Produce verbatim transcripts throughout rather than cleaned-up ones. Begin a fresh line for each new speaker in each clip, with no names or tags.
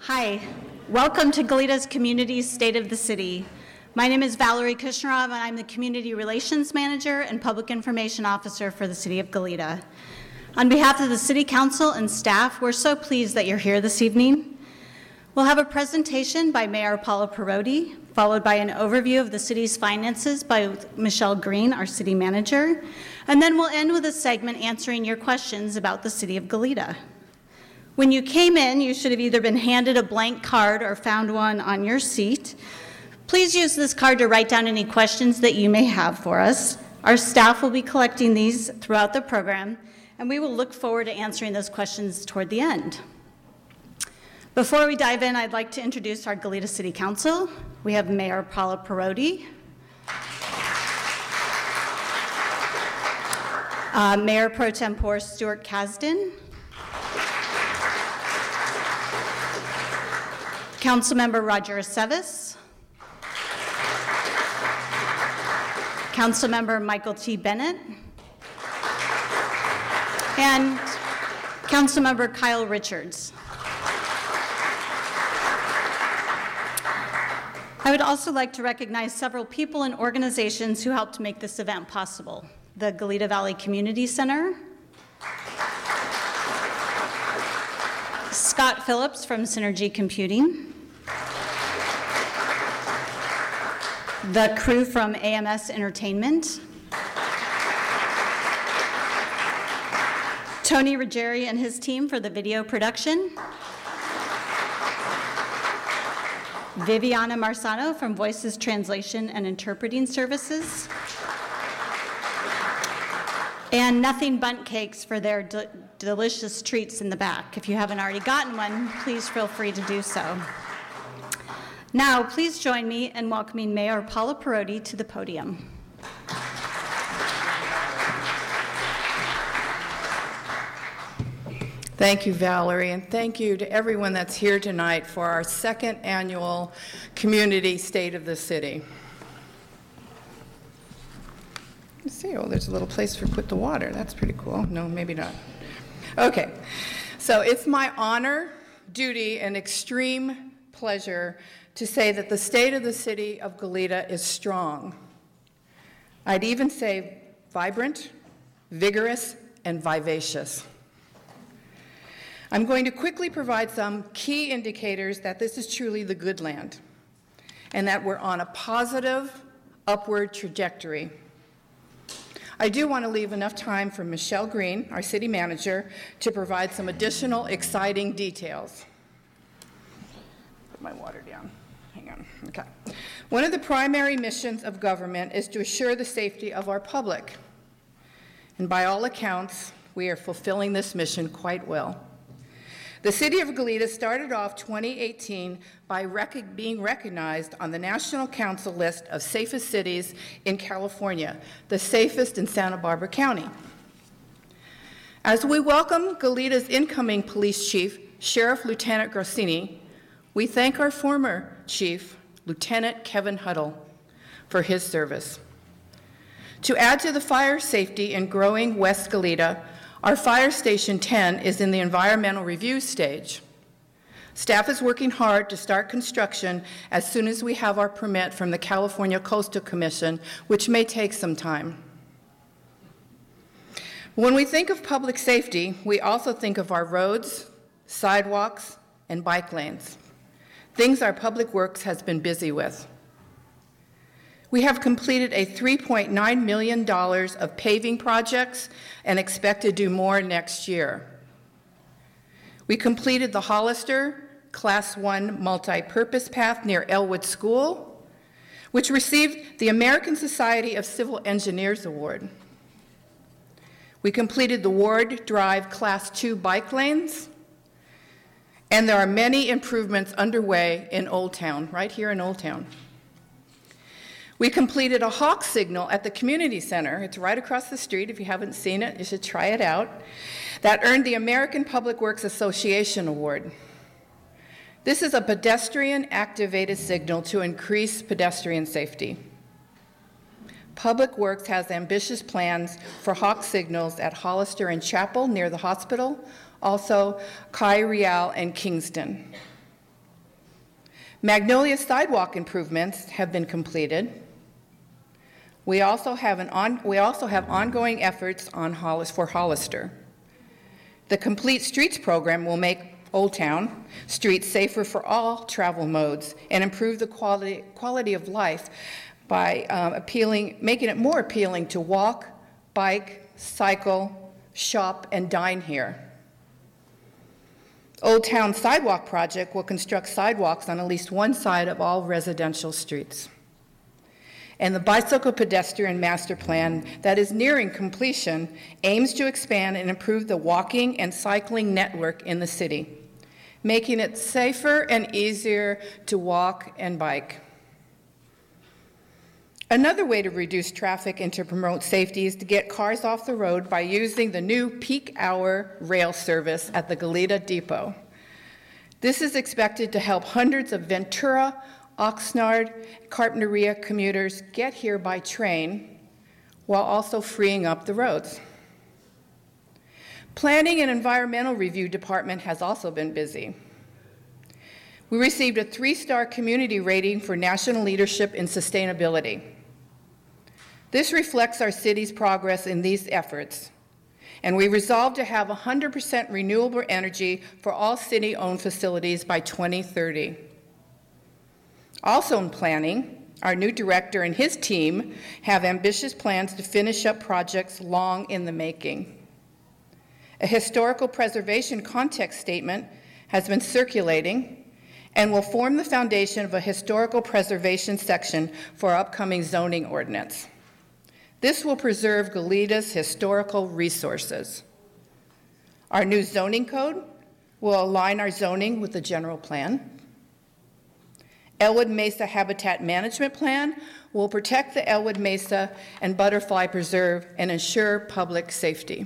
Hi, welcome to Goleta's Community State of the City. My name is Valerie Kushnarov, and I'm the Community Relations Manager and Public Information Officer for the City of Goleta. On behalf of the City Council and staff, we're so pleased that you're here this evening. We'll have a presentation by Mayor Paula Perotti, followed by an overview of the city's finances by Michelle Green, our City Manager, and then we'll end with a segment answering your questions about the City of Goleta. When you came in, you should have either been handed a blank card or found one on your seat. Please use this card to write down any questions that you may have for us. Our staff will be collecting these throughout the program, and we will look forward to answering those questions toward the end. Before we dive in, I'd like to introduce our Goleta City Council. We have Mayor Paula Perotti, uh, Mayor Pro Tempore Stuart Kasdan, Councilmember Roger Aceves, Councilmember Michael T. Bennett, and Councilmember Kyle Richards. I would also like to recognize several people and organizations who helped make this event possible. The Goleta Valley Community Center, Scott Phillips from Synergy Computing, the crew from A M S Entertainment, Tony Ruggieri and his team for the video production, Viviana Marsano from Voices Translation and Interpreting Services, and Nothing Bundt Cakes for their de- delicious treats in the back. If you haven't already gotten one, please feel free to do so. Now, please join me in welcoming Mayor Paula Perotti to the podium.
Thank you, Valerie, and thank you to everyone that's here tonight for our second annual Community State of the City. Let's see, oh, there's a little place for put the water. That's pretty cool. No, maybe not. Okay, so it's my honor, duty, and extreme pleasure to say that the state of the city of Goleta is strong. I'd even say vibrant, vigorous, and vivacious. I'm going to quickly provide some key indicators that this is truly the good land and that we're on a positive upward trajectory. I do want to leave enough time for Michelle Green, our city manager, to provide some additional exciting details. Put my water down. Hang on. Okay. One of the primary missions of government is to assure the safety of our public. And by all accounts, we are fulfilling this mission quite well. The city of Goleta started off twenty eighteen by rec- being recognized on the National Council list of safest cities in California, the safest in Santa Barbara County. As we welcome Goleta's incoming police chief, Sheriff Lieutenant Grossini, we thank our former chief, Lieutenant Kevin Huddle, for his service. To add to the fire safety in growing West Goleta, our Fire Station ten is in the environmental review stage. Staff is working hard to start construction as soon as we have our permit from the California Coastal Commission, which may take some time. When we think of public safety, we also think of our roads, sidewalks, and bike lanes, things our public works has been busy with. We have completed a three point nine million dollars of paving projects and expect to do more next year. We completed the Hollister Class one multi-purpose path near Elwood School, which received the American Society of Civil Engineers Award. We completed the Ward Drive Class two bike lanes, and there are many improvements underway in Old Town, right here in Old Town. We completed a hawk signal at the community center. It's right across the street. If you haven't seen it, you should try it out. That earned the American Public Works Association Award. This is a pedestrian-activated signal to increase pedestrian safety. Public Works has ambitious plans for hawk signals at Hollister and Chapel near the hospital, also Kai Real and Kingston. Magnolia sidewalk improvements have been completed. We also have, an on, we also have ongoing efforts on Hollis, for Hollister. The Complete Streets program will make Old Town streets safer for all travel modes and improve the quality, quality of life by um, appealing, making it more appealing to walk, bike, cycle, shop, and dine here. Old Town Sidewalk Project will construct sidewalks on at least one side of all residential streets. And the Bicycle Pedestrian Master Plan that is nearing completion aims to expand and improve the walking and cycling network in the city, making it safer and easier to walk and bike. Another way to reduce traffic and to promote safety is to get cars off the road by using the new peak hour rail service at the Goleta Depot. This is expected to help hundreds of Ventura, Oxnard, Carpinteria commuters get here by train while also freeing up the roads. Planning and Environmental Review Department has also been busy. We received a three-star community rating for national leadership in sustainability. This reflects our city's progress in these efforts, and we resolved to have one hundred percent renewable energy for all city-owned facilities by twenty thirty. Also in planning, our new director and his team have ambitious plans to finish up projects long in the making. A historical preservation context statement has been circulating and will form the foundation of a historical preservation section for our upcoming zoning ordinance. This will preserve Goleta's historical resources. Our new zoning code will align our zoning with the general plan. Elwood Mesa Habitat Management Plan will protect the Elwood Mesa and Butterfly Preserve and ensure public safety.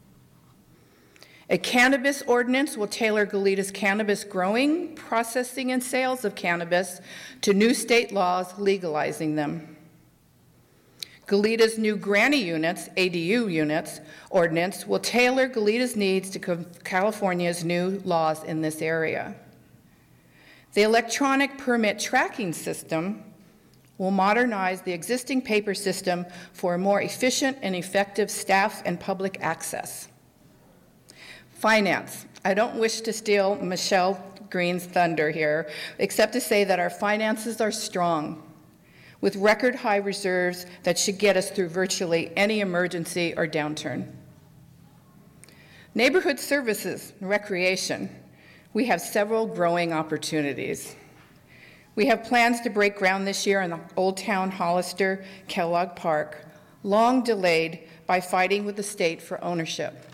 A cannabis ordinance will tailor Goleta's cannabis growing, processing, and sales of cannabis to new state laws legalizing them. Goleta's new granny units, A D U units, ordinance will tailor Goleta's needs to California's new laws in this area. The electronic permit tracking system will modernize the existing paper system for a more efficient and effective staff and public access. Finance. I don't wish to steal Michelle Green's thunder here, except to say that our finances are strong, with record high reserves that should get us through virtually any emergency or downturn. Neighborhood services and recreation. We have several growing opportunities. We have plans to break ground this year on the Old Town Hollister Kellogg Park, long delayed by fighting with the state for ownership.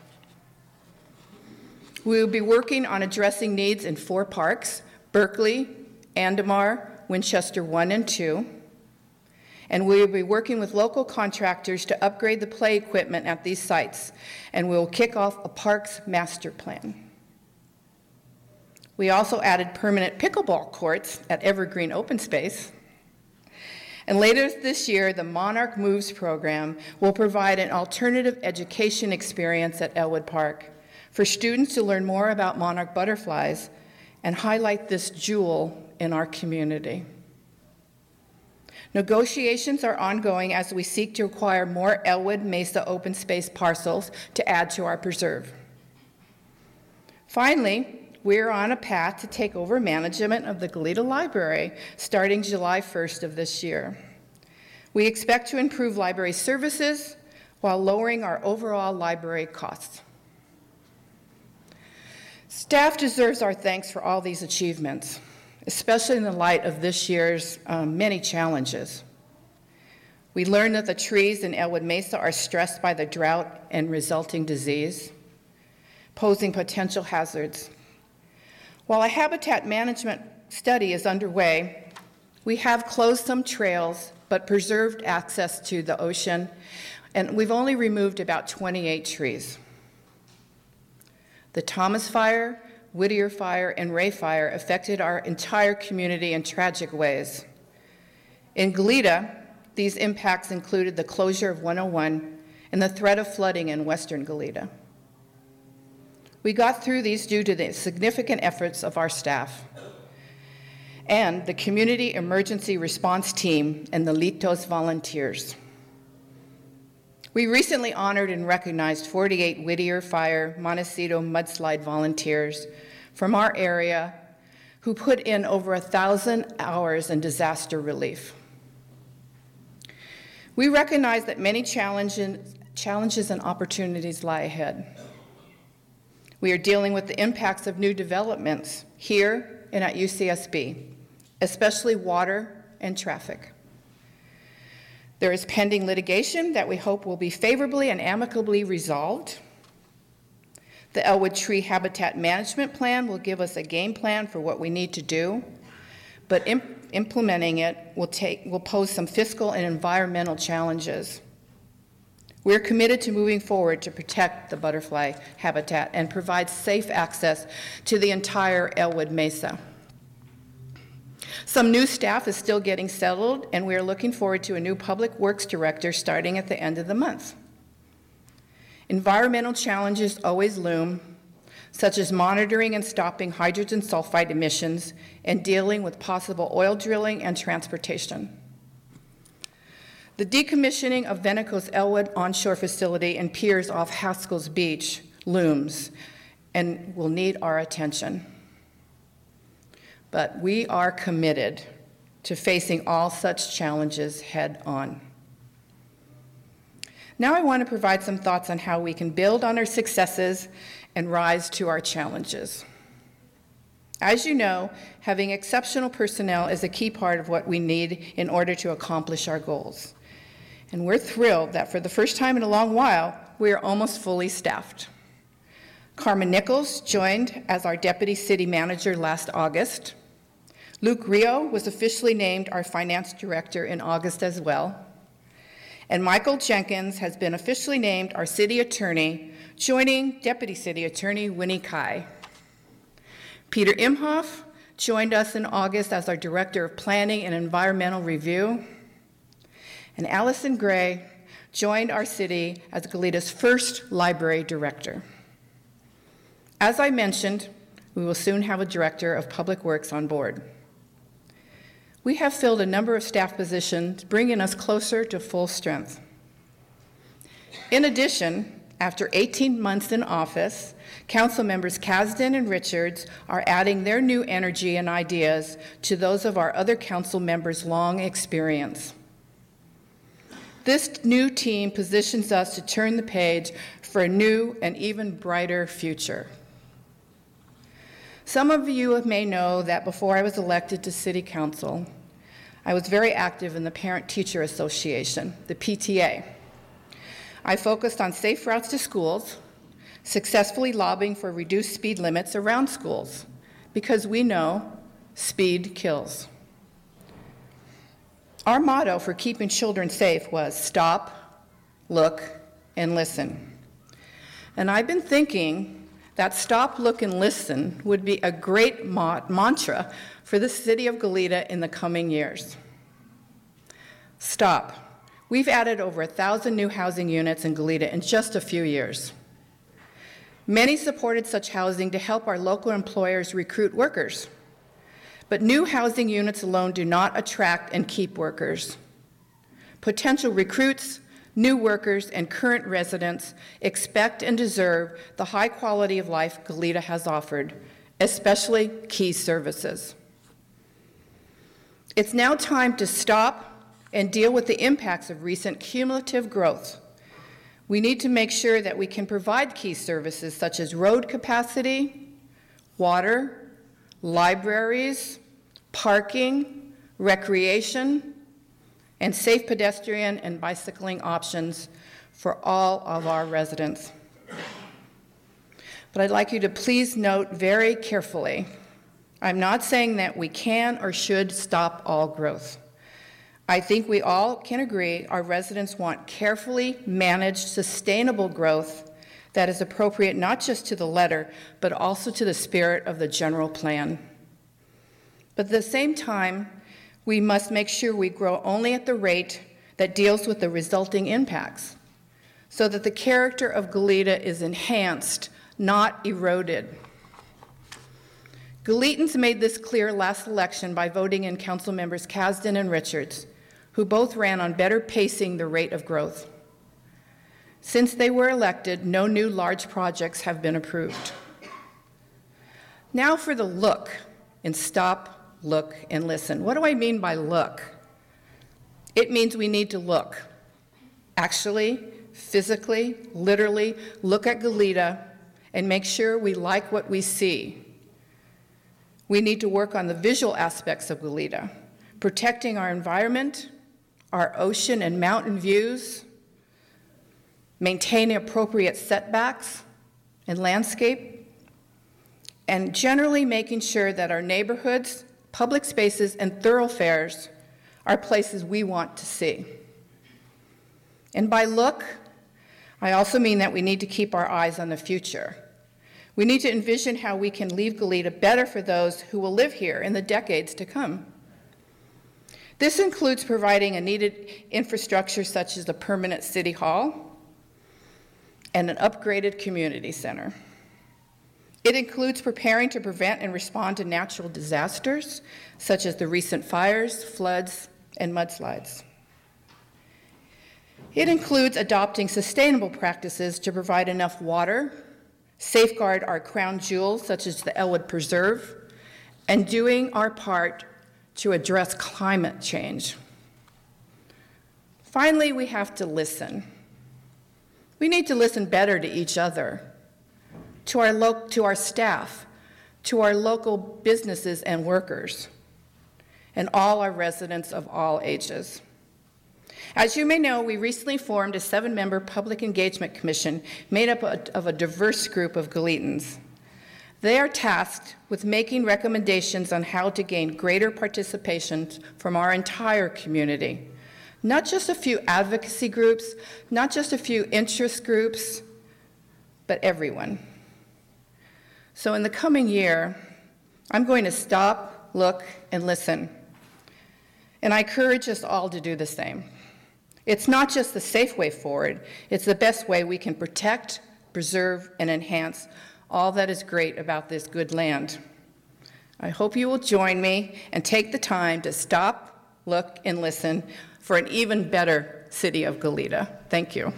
We will be working on addressing needs in four parks, Berkeley, Andamar, Winchester one and two, and we will be working with local contractors to upgrade the play equipment at these sites, and we will kick off a parks master plan. We also added permanent pickleball courts at Evergreen Open Space. And later this year, the Monarch Moves program will provide an alternative education experience at Elwood Park for students to learn more about monarch butterflies and highlight this jewel in our community. Negotiations are ongoing as we seek to acquire more Elwood Mesa open space parcels to add to our preserve. Finally, we're on a path to take over management of the Goleta Library starting July first of this year. We expect to improve library services while lowering our overall library costs. Staff deserves our thanks for all these achievements, especially in the light of this year's um, many challenges. We learned that the trees in Elwood Mesa are stressed by the drought and resulting disease, posing potential hazards. While a habitat management study is underway, we have closed some trails but preserved access to the ocean, and we've only removed about twenty-eight trees. The Thomas Fire, Whittier Fire, and Ray Fire affected our entire community in tragic ways. In Goleta, these impacts included the closure of one oh one and the threat of flooding in western Goleta. We got through these due to the significant efforts of our staff. and the Community Emergency Response Team and the Litos volunteers. We recently honored and recognized forty-eight Whittier Fire Montecito mudslide volunteers from our area who put in over a thousand hours in disaster relief. We recognize that many challenges, challenges and opportunities lie ahead. We are dealing with the impacts of new developments here and at U C S B, especially water and traffic. There is pending litigation that we hope will be favorably and amicably resolved. The Elwood Tree Habitat Management Plan will give us a game plan for what we need to do, but imp- implementing it will, take, will pose some fiscal and environmental challenges. We're committed to moving forward to protect the butterfly habitat and provide safe access to the entire Elwood Mesa. Some new staff is still getting settled, and we are looking forward to a new public works director starting at the end of the month. Environmental challenges always loom, such as monitoring and stopping hydrogen sulfide emissions and dealing with possible oil drilling and transportation. The decommissioning of Veneco's Elwood onshore facility and piers off Haskell's Beach looms and will need our attention. But we are committed to facing all such challenges head on. Now I want to provide some thoughts on how we can build on our successes and rise to our challenges. As you know, having exceptional personnel is a key part of what we need in order to accomplish our goals. And we're thrilled that for the first time in a long while, we are almost fully staffed. Carmen Nichols joined as our Deputy City Manager last August. Luke Rio was officially named our Finance Director in August as well. And Michael Jenkins has been officially named our City Attorney, joining Deputy City Attorney Winnie Kai. Peter Imhoff joined us in August as our Director of Planning and Environmental Review. And Allison Gray joined our city as Goleta's first library director. As I mentioned, we will soon have a Director of Public Works on board. We have filled a number of staff positions, bringing us closer to full strength. In addition, after eighteen months in office, Council members Kasdan and Richards are adding their new energy and ideas to those of our other council members' long experience. This new team positions us to turn the page for a new and even brighter future. Some of you may know that before I was elected to City Council, I was very active in the Parent-Teacher Association, the P T A. I focused on safe routes to schools, successfully lobbying for reduced speed limits around schools, because we know speed kills. Our motto for keeping children safe was stop, look, and listen. And I've been thinking that stop, look, and listen would be a great ma- mantra for the city of Goleta in the coming years. Stop. We've added over a thousand new housing units in Goleta in just a few years. Many supported such housing to help our local employers recruit workers. But new housing units alone do not attract and keep workers. Potential recruits, new workers, and current residents expect and deserve the high quality of life Goleta has offered, especially key services. It's now time to stop and deal with the impacts of recent cumulative growth. We need to make sure that we can provide key services such as road capacity, water, libraries, parking, recreation, and safe pedestrian and bicycling options for all of our residents. But I'd like you to please note very carefully, I'm not saying that we can or should stop all growth. I think we all can agree our residents want carefully managed, sustainable growth that is appropriate not just to the letter, but also to the spirit of the general plan. But at the same time, we must make sure we grow only at the rate that deals with the resulting impacts, so that the character of Goleta is enhanced, not eroded. Galetans made this clear last election by voting in council members Kasdan and Richards, who both ran on better pacing the rate of growth. Since they were elected, no new large projects have been approved. Now for the look in stop, look, and listen. What do I mean by look? It means we need to look. Actually, physically, literally, look at Goleta and make sure we like what we see. We need to work on the visual aspects of Goleta, protecting our environment, our ocean and mountain views, maintaining appropriate setbacks and landscape, and generally making sure that our neighborhoods, public spaces, and thoroughfares are places we want to see. And by look, I also mean that we need to keep our eyes on the future. We need to envision how we can leave Goleta better for those who will live here in the decades to come. This includes providing a needed infrastructure such as a permanent city hall and an upgraded community center. It includes preparing to prevent and respond to natural disasters such as the recent fires, floods, and mudslides. It includes adopting sustainable practices to provide enough water, safeguard our crown jewels such as the Elwood Preserve, and doing our part to address climate change. Finally, we have to listen. We need to listen better to each other, to our, lo- to our staff, to our local businesses and workers, and all our residents of all ages. As you may know, we recently formed a seven-member public engagement commission made up of a diverse group of Goletans. They are tasked with making recommendations on how to gain greater participation from our entire community. Not just a few advocacy groups, not just a few interest groups, but everyone. So in the coming year, I'm going to stop, look, and listen. And I encourage us all to do the same. It's not just the safe way forward, it's the best way we can protect, preserve, and enhance all that is great about this good land. I hope you will join me and take the time to stop, look, and listen for an even better city of Goleta. Thank you.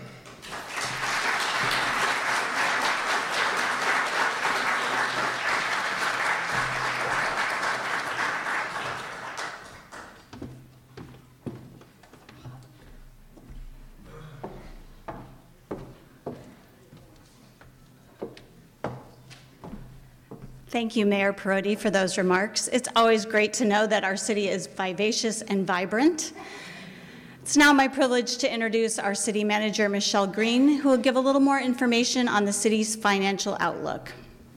Thank you, Mayor Perotti, for those remarks. It's always great to know that our city is vivacious and vibrant. It's now my privilege to introduce our city manager, Michelle Green, who will give a little more information on the city's financial outlook.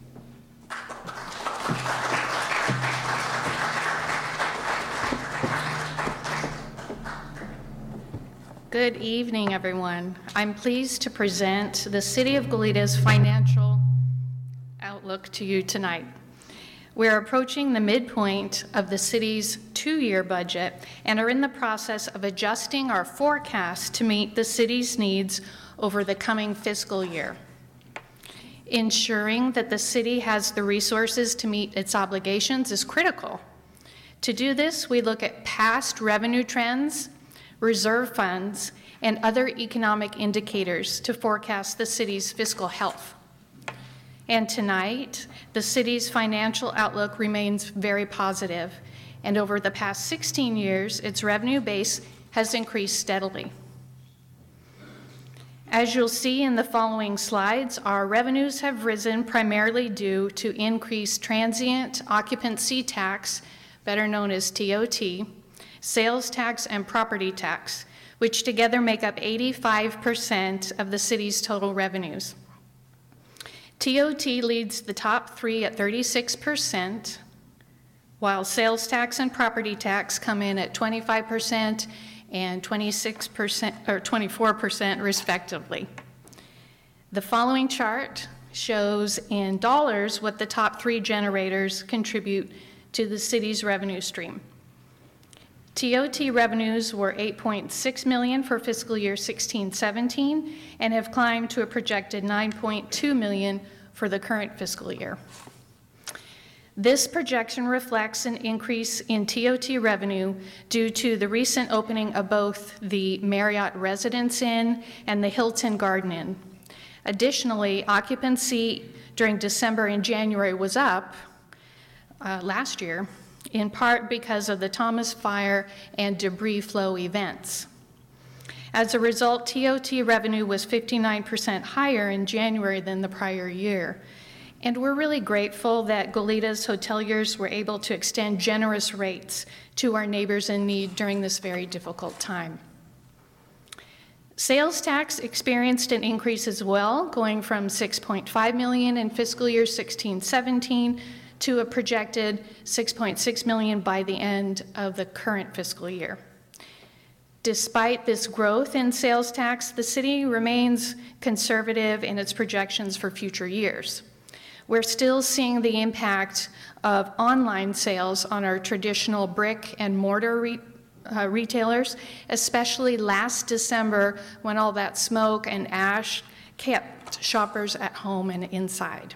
Good evening, everyone. I'm pleased to present the City of Goleta's financial outlook to you tonight. We're approaching the midpoint of the city's two-year budget and are in the process of adjusting our forecast to meet the city's needs over the coming fiscal year. Ensuring that the city has the resources to meet its obligations is critical. To do this, we look at past revenue trends, reserve funds, and other economic indicators to forecast the city's fiscal health. And tonight, the city's financial outlook remains very positive, and over the past sixteen years, its revenue base has increased steadily. As you'll see in the following slides, our revenues have risen primarily due to increased transient occupancy tax, better known as T O T, sales tax, and property tax, which together make up eighty-five percent of the city's total revenues. T O T leads the top three at thirty-six percent, while sales tax and property tax come in at twenty-five percent and twenty-six percent or twenty-four percent respectively. The following chart shows in dollars what the top three generators contribute to the city's revenue stream. T O T revenues were eight point six million dollars for fiscal year sixteen seventeen and have climbed to a projected nine point two million dollars for the current fiscal year. This projection reflects an increase in T O T revenue due to the recent opening of both the Marriott Residence Inn and the Hilton Garden Inn. Additionally, occupancy during December and January was up uh, last year, in part because of the Thomas Fire and debris flow events. As a result, T O T revenue was fifty-nine percent higher in January than the prior year. And we're really grateful that Golitas hoteliers were able to extend generous rates to our neighbors in need during this very difficult time. Sales tax experienced an increase as well, going from six point five million dollars in fiscal year sixteen seventeen to a projected six point six million dollars by the end of the current fiscal year. Despite this growth in sales tax, the city remains conservative in its projections for future years. We're still seeing the impact of online sales on our traditional brick and mortar re uh, retailers, especially last December when all that smoke and ash kept shoppers at home and inside.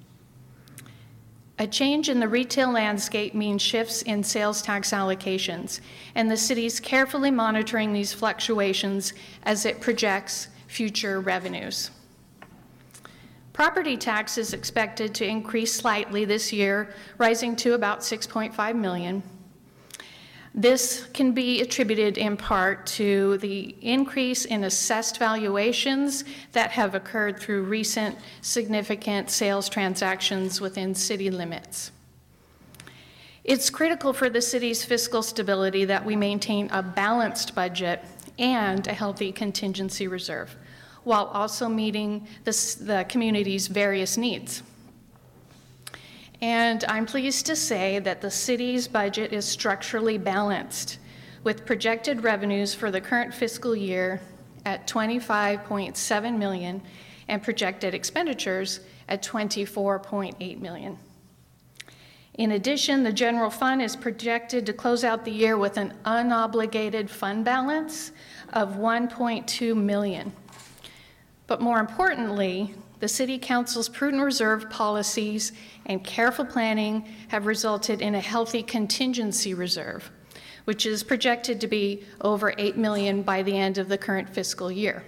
A change in the retail landscape means shifts in sales tax allocations, and the city is carefully monitoring these fluctuations as it projects future revenues. Property tax is expected to increase slightly this year, rising to about six point five million dollars. This can be attributed in part to the increase in assessed valuations that have occurred through recent significant sales transactions within city limits. It's critical for the city's fiscal stability that we maintain a balanced budget and a healthy contingency reserve, while also meeting this, the community's various needs. And I'm pleased to say that the city's budget is structurally balanced, with projected revenues for the current fiscal year at twenty-five point seven million dollars and projected expenditures at twenty-four point eight million dollars. In addition, the general fund is projected to close out the year with an unobligated fund balance of one point two million dollars. But more importantly, the City Council's prudent reserve policies and careful planning have resulted in a healthy contingency reserve, which is projected to be over eight million dollars by the end of the current fiscal year.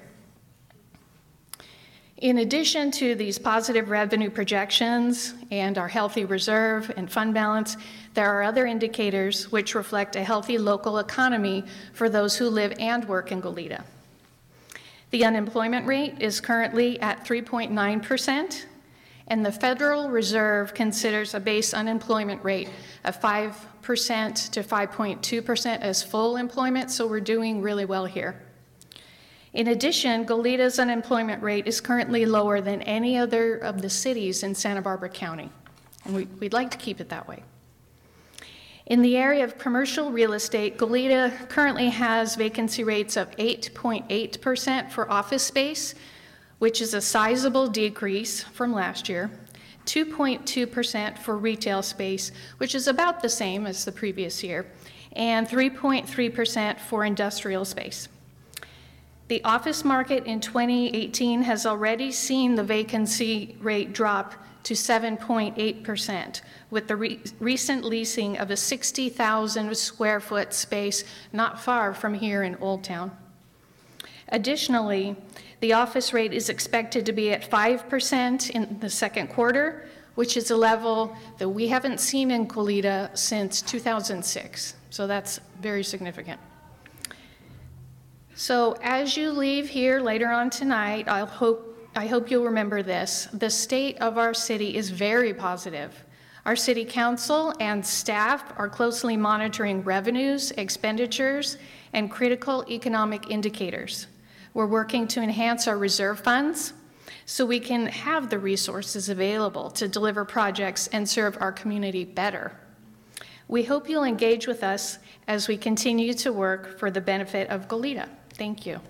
In addition to these positive revenue projections and our healthy reserve and fund balance, there are other indicators which reflect a healthy local economy for those who live and work in Goleta. The unemployment rate is currently at three point nine percent, and the Federal Reserve considers a base unemployment rate of five percent to five point two percent as full employment, so we're doing really well here. In addition, Goleta's unemployment rate is currently lower than any other of the cities in Santa Barbara County, and we, we'd like to keep it that way. In the area of commercial real estate, Goleta currently has vacancy rates of eight point eight percent for office space, which is a sizable decrease from last year, two point two percent for retail space, which is about the same as the previous year, and three point three percent for industrial space. The office market in twenty eighteen has already seen the vacancy rate drop to seven point eight percent, with the re recent leasing of a sixty thousand square foot space not far from here in Old Town. Additionally, the office rate is expected to be at five percent in the second quarter, which is a level that we haven't seen in Goleta since two thousand six. So that's very significant. So as you leave here later on tonight, I'll hope, I hope you'll remember this. The state of our city is very positive. Our city council and staff are closely monitoring revenues, expenditures, and critical economic indicators. We're working to enhance our reserve funds so we can have the resources available to deliver projects and serve our community better. We hope you'll engage with us as we continue to work for the benefit of Goleta. Thank you.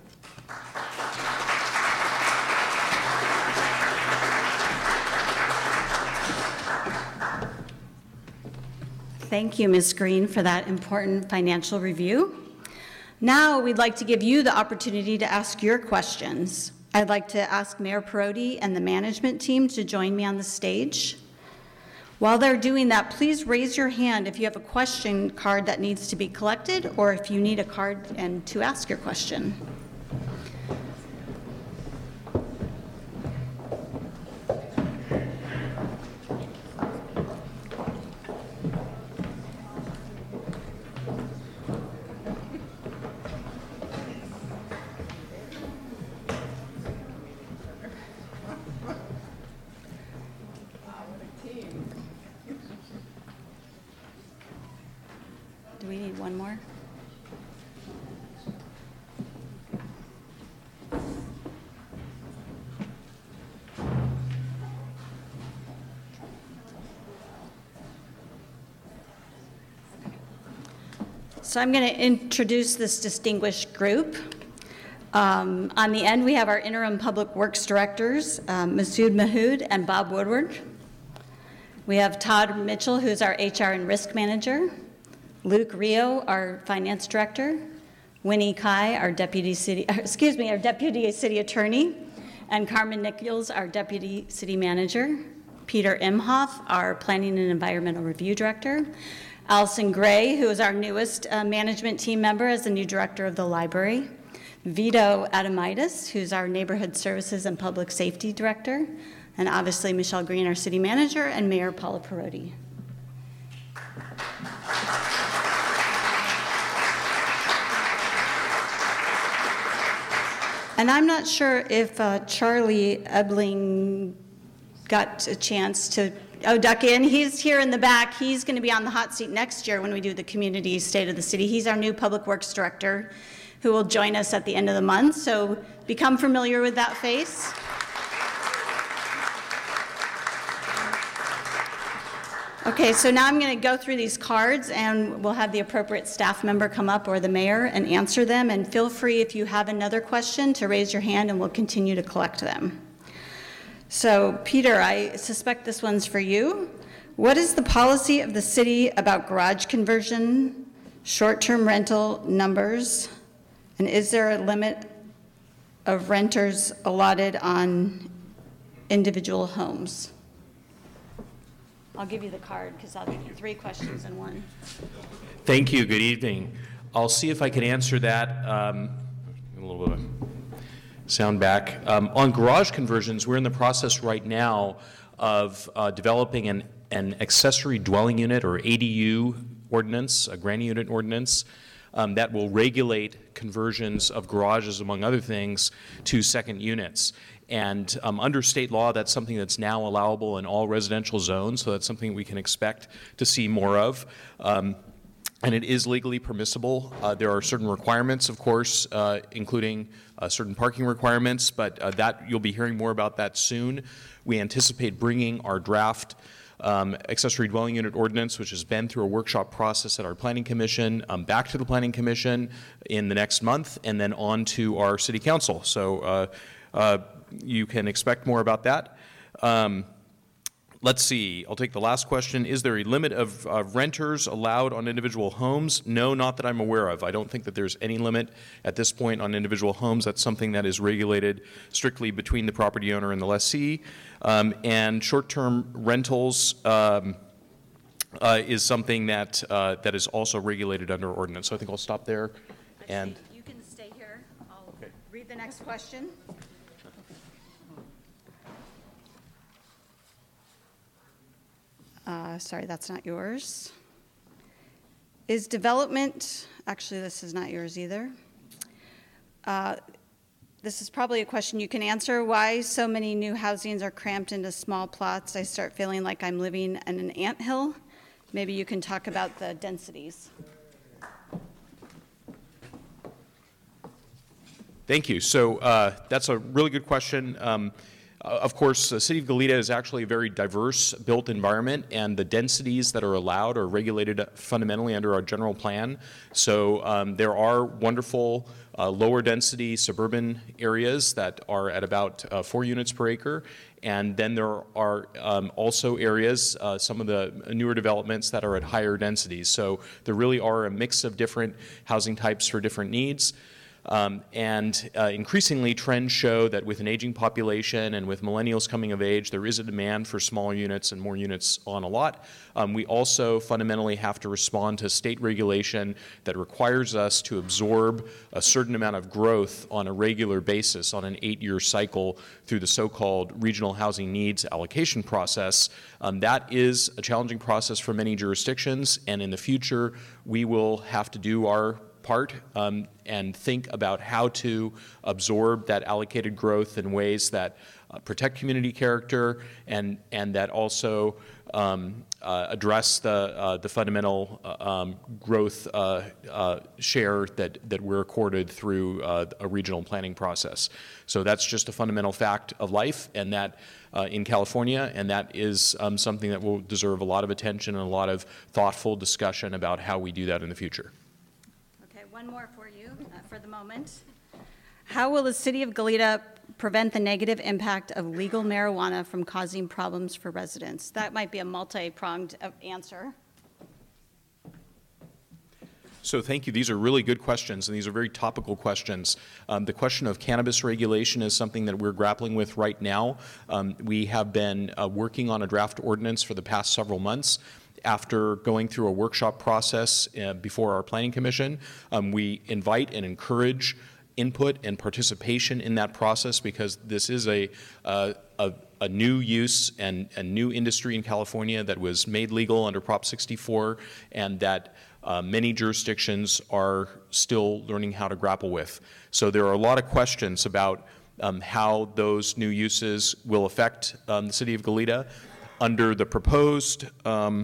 Thank you, Miz Green, for that important financial review. Now we'd like to give you the opportunity to ask your questions. I'd like to ask Mayor Perotti and the management team to join me on the stage. While they're doing that, please raise your hand if you have a question card that needs to be collected, or if you need a card and to ask your question. Do we need one more? So I'm going to introduce this distinguished group. Um, on the end, we have our interim public works directors, um, Masood Mahood and Bob Woodward. We have Todd Mitchell, who's our H R and risk manager. Luke Rio, our finance director. Winnie Kai, our deputy city, excuse me, our deputy city attorney. And Carmen Nichols, our deputy city manager. Peter Imhoff, our planning and environmental review director. Allison Gray, who is our newest uh, management team member as the new director of the library. Vito Adamitis, who's our neighborhood services and public safety director. And obviously Michelle Green, our city manager, and Mayor Paula Perotti. And I'm not sure if uh, Charlie Ebling got a chance to, oh, duck in. He's here in the back. He's going to be on the hot seat next year when we do the community state of the city. He's our new public works director who will join us at the end of the month. So become familiar with that face. Okay, so now I'm going to go through these cards, and we'll have the appropriate staff member come up, or the mayor, and answer them. And feel free, if you have another question, to raise your hand, and we'll continue to collect them. So, Peter, I suspect this one's for you. What is the policy of the city about garage conversion, short-term rental numbers, and is there a limit of renters allotted on individual homes? I'll give you the card because I'll give you three questions in one.
Thank you. Good evening. I'll see if I can answer that. Um, a little bit of sound back. Um, on garage conversions, we're in the process right now of uh, developing an, an accessory dwelling unit, or A D U ordinance, a granny unit ordinance, um, that will regulate conversions of garages, among other things, to second units. And um, under state law, that's something that's now allowable in all residential zones, so that's something we can expect to see more of. Um, and it is legally permissible. Uh, there are certain requirements, of course, uh, including uh, certain parking requirements, but uh, that you'll be hearing more about that soon. We anticipate bringing our draft um, accessory dwelling unit ordinance, which has been through a workshop process at our Planning Commission, um, back to the Planning Commission in the next month, and then on to our City Council. So. Uh, uh, You can expect more about that. Um, let's see. I'll take the last question. Is there a limit of uh, renters allowed on individual homes? No, not that I'm aware of. I don't think that there's any limit at this point on individual homes. That's something that is regulated strictly between the property owner and the lessee. Um, and short-term rentals um, uh, is something that uh, that is also regulated under ordinance. So I think I'll stop there. And
you can stay here. I'll okay. read the next question. Uh, sorry, that's not yours. Is development, actually this is not yours either. Uh, this is probably a question you can answer. Why so many new housings are cramped into small plots? I start feeling like I'm living in an anthill. Maybe you can talk about the densities.
Thank you. So uh, that's a really good question. Um, Uh, of course, the City of Goleta is actually a very diverse built environment, and the densities that are allowed are regulated fundamentally under our general plan. So um, there are wonderful uh, lower density suburban areas that are at about uh, four units per acre, and then there are um, also areas, uh, some of the newer developments that are at higher densities. So there really are a mix of different housing types for different needs. Um, and uh, increasingly, trends show that with an aging population and with millennials coming of age, there is a demand for smaller units and more units on a lot. Um, we also fundamentally have to respond to state regulation that requires us to absorb a certain amount of growth on a regular basis on an eight-year cycle through the so-called regional housing needs allocation process. Um, that is a challenging process for many jurisdictions, and in the future, we will have to do our part um, and think about how to absorb that allocated growth in ways that uh, protect community character and and that also um, uh, address the uh, the fundamental uh, um, growth uh, uh, share that that we're accorded through uh, a regional planning process. So that's just a fundamental fact of life, and that uh, in California, and that is um, something that will deserve a lot of attention and a lot of thoughtful discussion about how we do that in the future.
One more for you uh, for the moment. How will the City of Goleta prevent the negative impact of legal marijuana from causing problems for residents? That might be a multi-pronged uh, answer.
So thank you. These are really good questions, and these are very topical questions. Um, the question of cannabis regulation is something that we're grappling with right now. Um, we have been uh, working on a draft ordinance for the past several months. After going through a workshop process uh, before our Planning Commission, um, we invite and encourage input and participation in that process, because this is a, uh, a, a new use and a new industry in California that was made legal under Prop sixty-four, and that uh, many jurisdictions are still learning how to grapple with. So there are a lot of questions about um, how those new uses will affect um, the City of Goleta. Under the proposed um,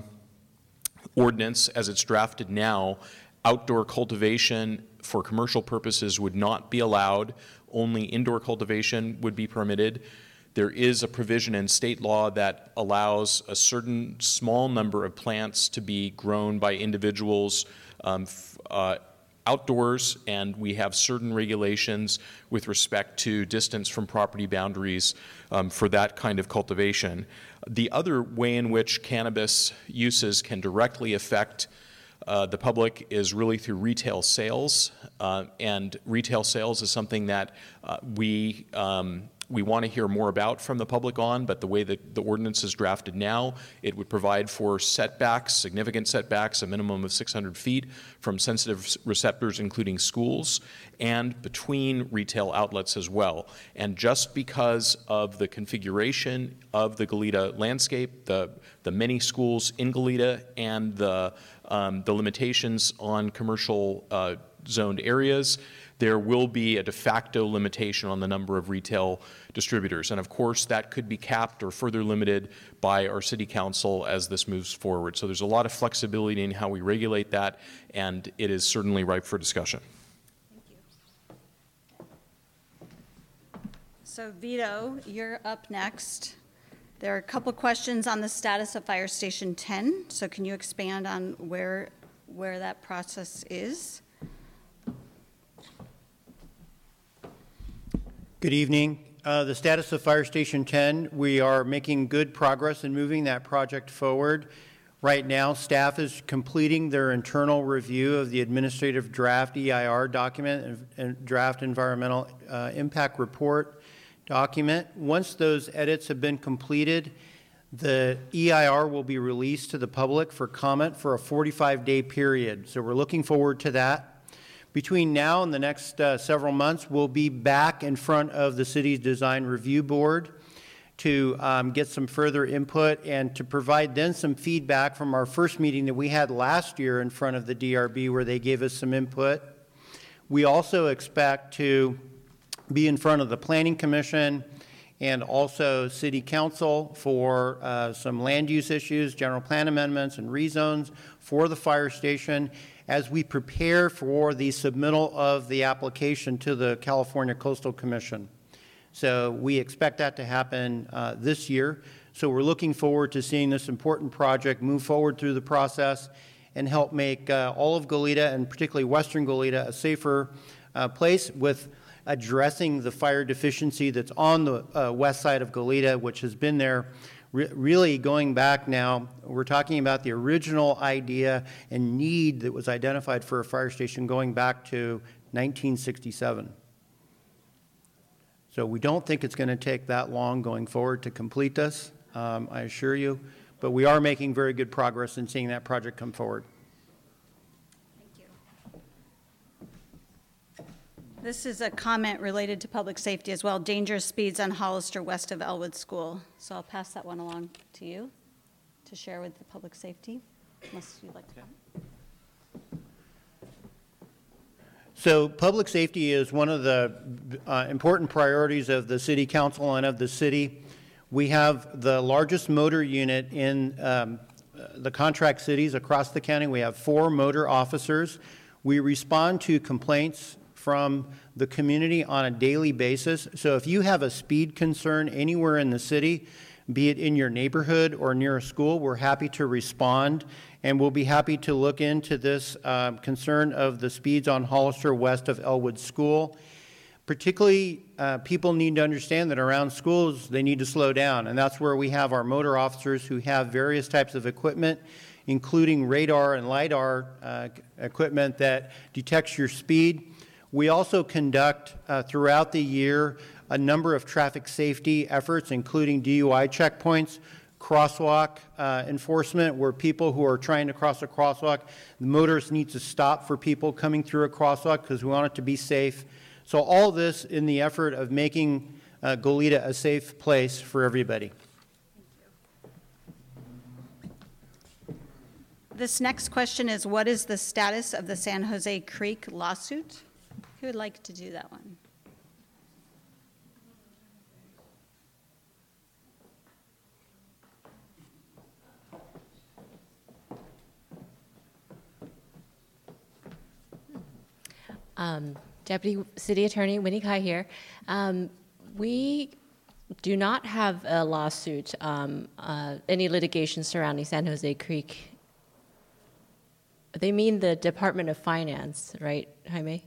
ordinance as it's drafted now, outdoor cultivation for commercial purposes would not be allowed. Only indoor cultivation would be permitted. There is a provision in state law that allows a certain small number of plants to be grown by individuals um, f- uh, outdoors, and we have certain regulations with respect to distance from property boundaries um, for that kind of cultivation. The other way in which cannabis uses can directly affect uh, the public is really through retail sales, uh, and retail sales is something that uh, we um, we want to hear more about from the public on, but the way that the ordinance is drafted now, it would provide for setbacks, significant setbacks, a minimum of six hundred feet from sensitive receptors, including schools, and between retail outlets as well. And just because of the configuration of the Goleta landscape, the, the many schools in Goleta, and the, um, the limitations on commercial uh, zoned areas, there will be a de facto limitation on the number of retail distributors. And of course, that could be capped or further limited by our city council as this moves forward. So there's a lot of flexibility in how we regulate that, and it is certainly ripe for discussion.
Thank you. So Vito, you're up next. There are a couple questions on the status of Fire Station ten. So can you expand on where, where that process is?
Good evening. Uh, the status of Fire Station ten, we are making good progress in moving that project forward. Right now, staff is completing their internal review of the administrative draft E I R document and, and draft environmental uh, impact report document. Once those edits have been completed, the E I R will be released to the public for comment for a forty-five day period. So we're looking forward to that. Between now and the next uh, several months, we'll be back in front of the city's design review board to um, get some further input and to provide then some feedback from our first meeting that we had last year in front of the D R B, where they gave us some input. We also expect to be in front of the Planning Commission and also City Council for uh, some land use issues, general plan amendments, and rezones for the fire station, as we prepare for the submittal of the application to the California Coastal Commission. So we expect that to happen uh, this year. So we're looking forward to seeing this important project move forward through the process and help make uh, all of Goleta, and particularly Western Goleta, a safer uh, place, with addressing the fire deficiency that's on the uh, west side of Goleta, which has been there really going back now. We're talking about the original idea and need that was identified for a fire station going back to nineteen sixty-seven. So we don't think it's going to take that long going forward to complete this, um, I assure you, but we are making very good progress in seeing that project come forward.
Thank you. This is a comment related to public safety as well, dangerous speeds on Hollister west of Elwood School. So I'll pass that one along to you to share with the public safety, unless you'd like to comment.
So public safety is one of the uh, important priorities of the City Council and of the city. We have the largest motor unit in um, the contract cities across the county. We have four motor officers. We respond to complaints from the community on a daily basis. So if you have a speed concern anywhere in the city, be it in your neighborhood or near a school, we're happy to respond, and we'll be happy to look into this um, concern of the speeds on Hollister west of Elwood School. Particularly, uh, people need to understand that around schools, they need to slow down, and that's where we have our motor officers who have various types of equipment, including radar and LiDAR uh, equipment that detects your speed. We also conduct uh, throughout the year a number of traffic safety efforts, including D U I checkpoints, crosswalk uh, enforcement, where people who are trying to cross a crosswalk, the motorists need to stop for people coming through a crosswalk because we want it to be safe. So all this in the effort of making uh, Goleta a safe place for everybody.
This next question is, what is the status of the San Jose Creek lawsuit? Who would like to do that one?
Um, Deputy City Attorney Winnie Kai here. Um, we do not have a lawsuit, um, uh, any litigation surrounding San Jose Creek. They mean the Department of Finance, right, Jaime?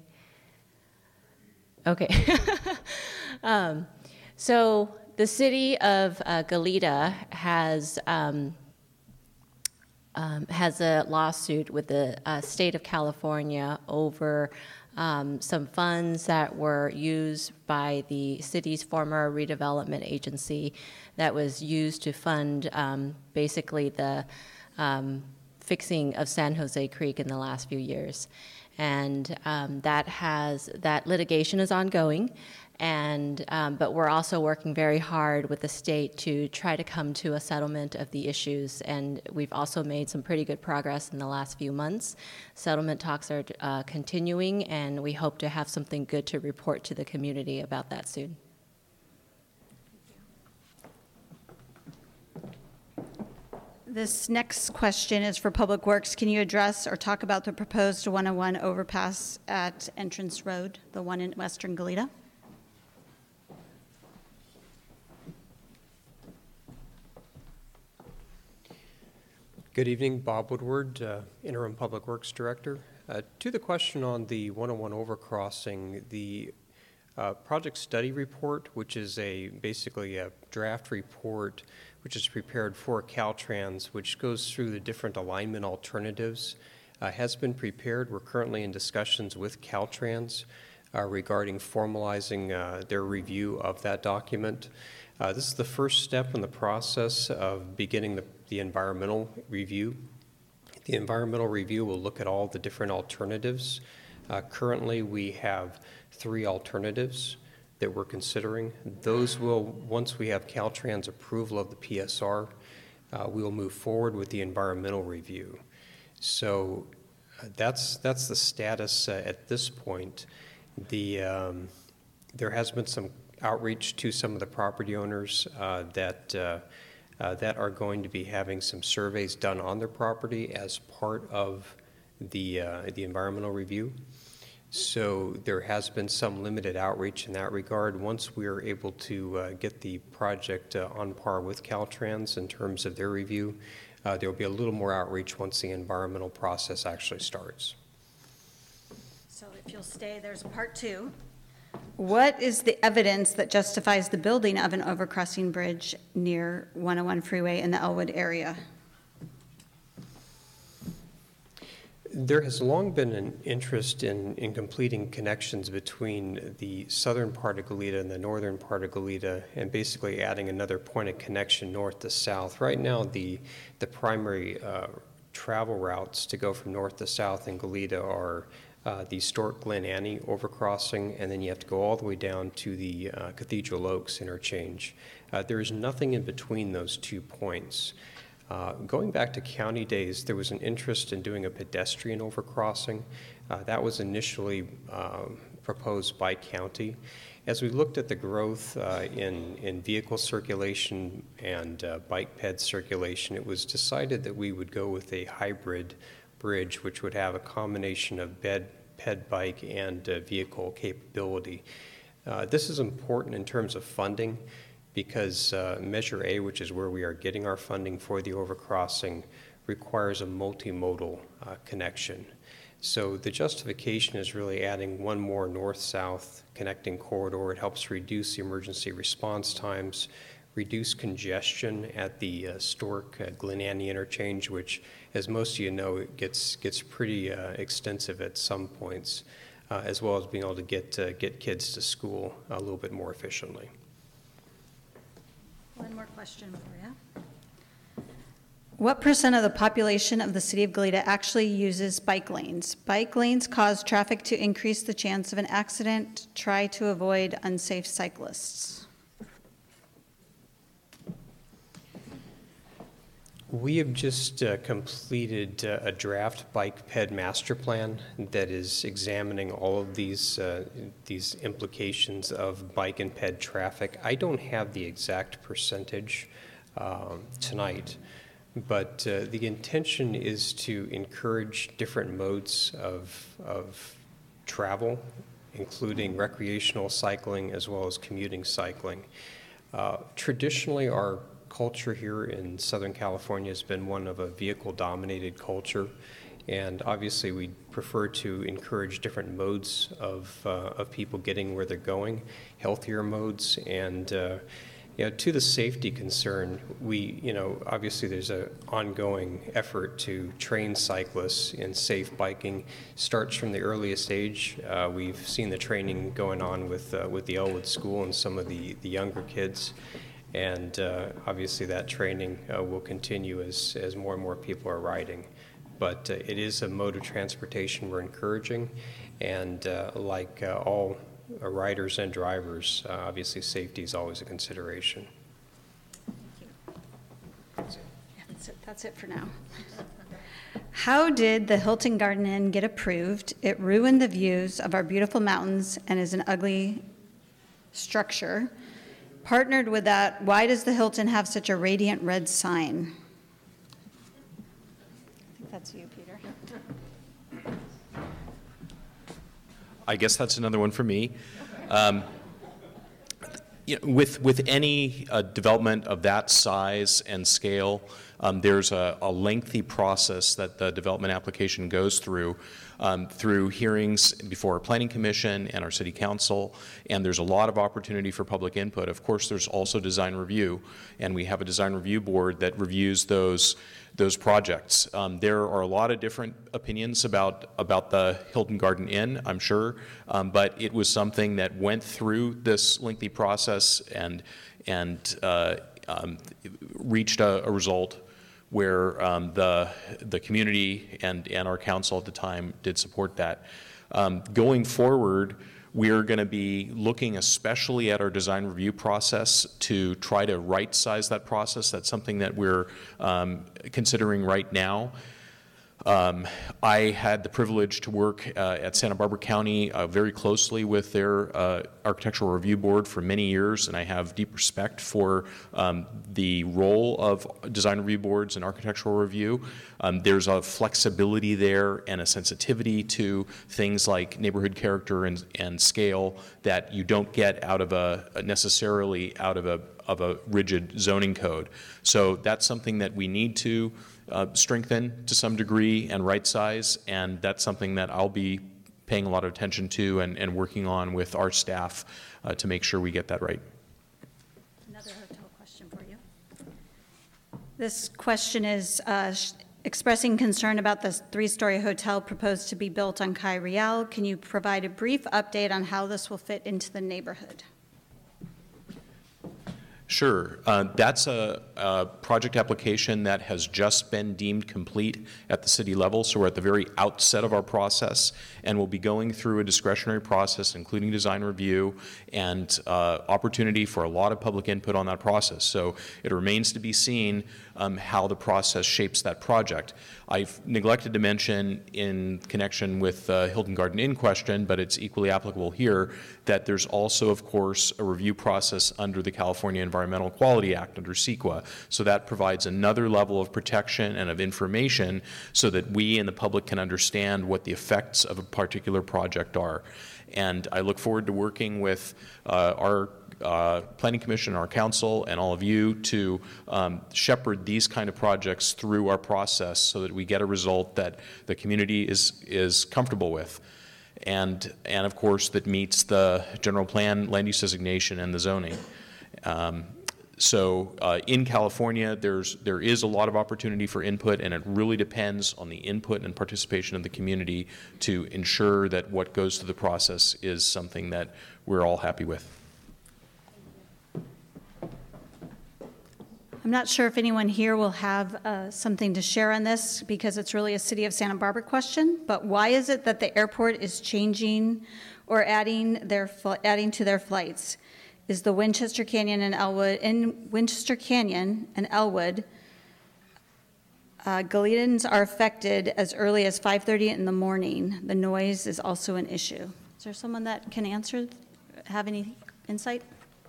Okay. um, so the city of uh, Goleta has um, um, has a lawsuit with the uh, state of California over Um, some funds that were used by the city's former redevelopment agency that was used to fund um, basically the um, fixing of San Jose Creek in the last few years. And um, that has, that litigation is ongoing, and um, but we're also working very hard with the state to try to come to a settlement of the issues, and we've also made some pretty good progress in the last few months. Settlement talks are uh, continuing, and we hope to have something good to report to the community about that soon.
This next question is for Public Works. Can you address or talk about the proposed one oh one overpass at Entrance Road, the one in Western Goleta?
Good evening, Bob Woodward, uh, Interim Public Works Director. Uh, to the question on the one oh one overcrossing, the uh, project study report, which is a basically a draft report which is prepared for Caltrans, which goes through the different alignment alternatives, uh, has been prepared. We're currently in discussions with Caltrans uh, regarding formalizing uh, their review of that document. Uh, this is the first step in the process of beginning the, the environmental review. The environmental review will look at all the different alternatives. Uh, currently, we have three alternatives that we're considering. Those will, once we have Caltrans approval of the P S R, uh, we will move forward with the environmental review. So uh, that's that's the status uh, at this point. The um, there has been some outreach to some of the property owners uh, that uh, uh, that are going to be having some surveys done on their property as part of the uh, the environmental review. So there has been some limited outreach in that regard. Once we are able to uh, get the project uh, on par with Caltrans in terms of their review, uh, there will be a little more outreach once the environmental process actually starts.
So if you'll stay, there's part two. What is the evidence that justifies the building of an overcrossing bridge near one oh one freeway in the Elwood area?
There has long been an interest in, in completing connections between the southern part of Goleta and the northern part of Goleta, and basically adding another point of connection north to south. Right now, the, the primary uh, travel routes to go from north to south in Goleta are uh, the historic Glen Annie overcrossing, and then you have to go all the way down to the uh, Cathedral Oaks interchange. Uh, there is nothing in between those two points. Uh, going back to county days, there was an interest in doing a pedestrian overcrossing. Uh, that was initially um, proposed by county. As we looked at the growth uh, in, in vehicle circulation and uh, bike ped circulation, it was decided that we would go with a hybrid bridge, which would have a combination of bed, ped bike and uh, vehicle capability. Uh, this is important in terms of funding, because uh, Measure A, which is where we are getting our funding for the overcrossing, requires a multimodal uh, connection. So the justification is really adding one more north-south connecting corridor. It helps reduce the emergency response times, reduce congestion at the uh, historic uh, Glen Annie interchange, which, as most of you know, it gets, gets pretty uh, extensive at some points, uh, as well as being able to get, uh, get kids to school a little bit more efficiently.
One more question for you. What percent of the population of the city of Goleta actually uses bike lanes? Bike lanes cause traffic to increase the chance of an accident. Try to avoid unsafe cyclists.
We have just uh, completed uh, a draft bike ped master plan that is examining all of these uh, these implications of bike and ped traffic. I don't have the exact percentage um, tonight, but uh, the intention is to encourage different modes of, of travel, including recreational cycling as well as commuting cycling. Uh, traditionally, our culture here in Southern California has been one of a vehicle-dominated culture, and obviously we prefer to encourage different modes of, uh, of people getting where they're going, healthier modes, and uh, you know, to the safety concern, we, you know, obviously there's an ongoing effort to train cyclists in safe biking. Starts from the earliest age. Uh, we've seen the training going on with uh, with the Elwood School and some of the, the younger kids. And uh, obviously that training uh, will continue as, as more and more people are riding. But uh, it is a mode of transportation we're encouraging, and uh, like uh, all uh, riders and drivers, uh, obviously safety is always a consideration.
That's it. Yeah, that's it. That's it for now. How did the Hilton Garden Inn get approved? It ruined the views of our beautiful mountains and is an ugly structure. Partnered with that, why does the Hilton have such a radiant red sign? I think that's you, Peter.
I guess that's another one for me. Um, you know, with, with any uh, development of that size and scale, um, there's a, a lengthy process that the development application goes through. Um, through hearings before our Planning Commission and our City Council, and there's a lot of opportunity for public input. Of course, there's also design review, and we have a design review board that reviews those those projects. Um, there are a lot of different opinions about about the Hilton Garden Inn, I'm sure, um, but it was something that went through this lengthy process and and uh, um, reached a, a result where um, the the community and, and our council at the time did support that. Um, going forward, we're going to be looking especially at our design review process to try to right-size that process. That's something that we're um, considering right now. Um, I had the privilege to work uh, at Santa Barbara County uh, very closely with their uh, architectural review board for many years, and I have deep respect for um, the role of design review boards and architectural review. Um, there's a flexibility there and a sensitivity to things like neighborhood character and, and scale that you don't get out of a necessarily out of a of a rigid zoning code. So that's something that we need to Uh, strengthen to some degree and right size, and that's something that I'll be paying a lot of attention to and, and working on with our staff uh, to make sure we get that right.
Another hotel question for you. This question is uh, expressing concern about the three-story hotel proposed to be built on Kai Riel. Can you provide a brief update on how this will fit into the neighborhood?
Sure. Uh, that's a, a project application that has just been deemed complete at the city level, so we're at the very outset of our process, and we'll be going through a discretionary process, including design review and uh, opportunity for a lot of public input on that process. So it remains to be seen um, how the process shapes that project. I've neglected to mention in connection with uh, Hilton Garden Inn question, but it's equally applicable here, that there's also, of course, a review process under the California Environmental Quality Act, under CEQA. So that provides another level of protection and of information so that we and the public can understand what the effects of a particular project are. And I look forward to working with uh, our Uh, Planning Commission, our council, and all of you to um, shepherd these kind of projects through our process so that we get a result that the community is is comfortable with, and and of course that meets the general plan land use designation and the zoning. Um, so uh, in California, there's there is a lot of opportunity for input, and it really depends on the input and participation of the community to ensure that what goes through the process is something that we're all happy with.
I'm not sure if anyone here will have uh, something to share on this because it's really a City of Santa Barbara question, but why is it that the airport is changing or adding their adding to their flights? Is the Winchester Canyon and Elwood, in Winchester Canyon and Elwood, uh, Galeetans are affected as early as five thirty in the morning. The noise is also an issue. Is there someone that can answer, have any insight?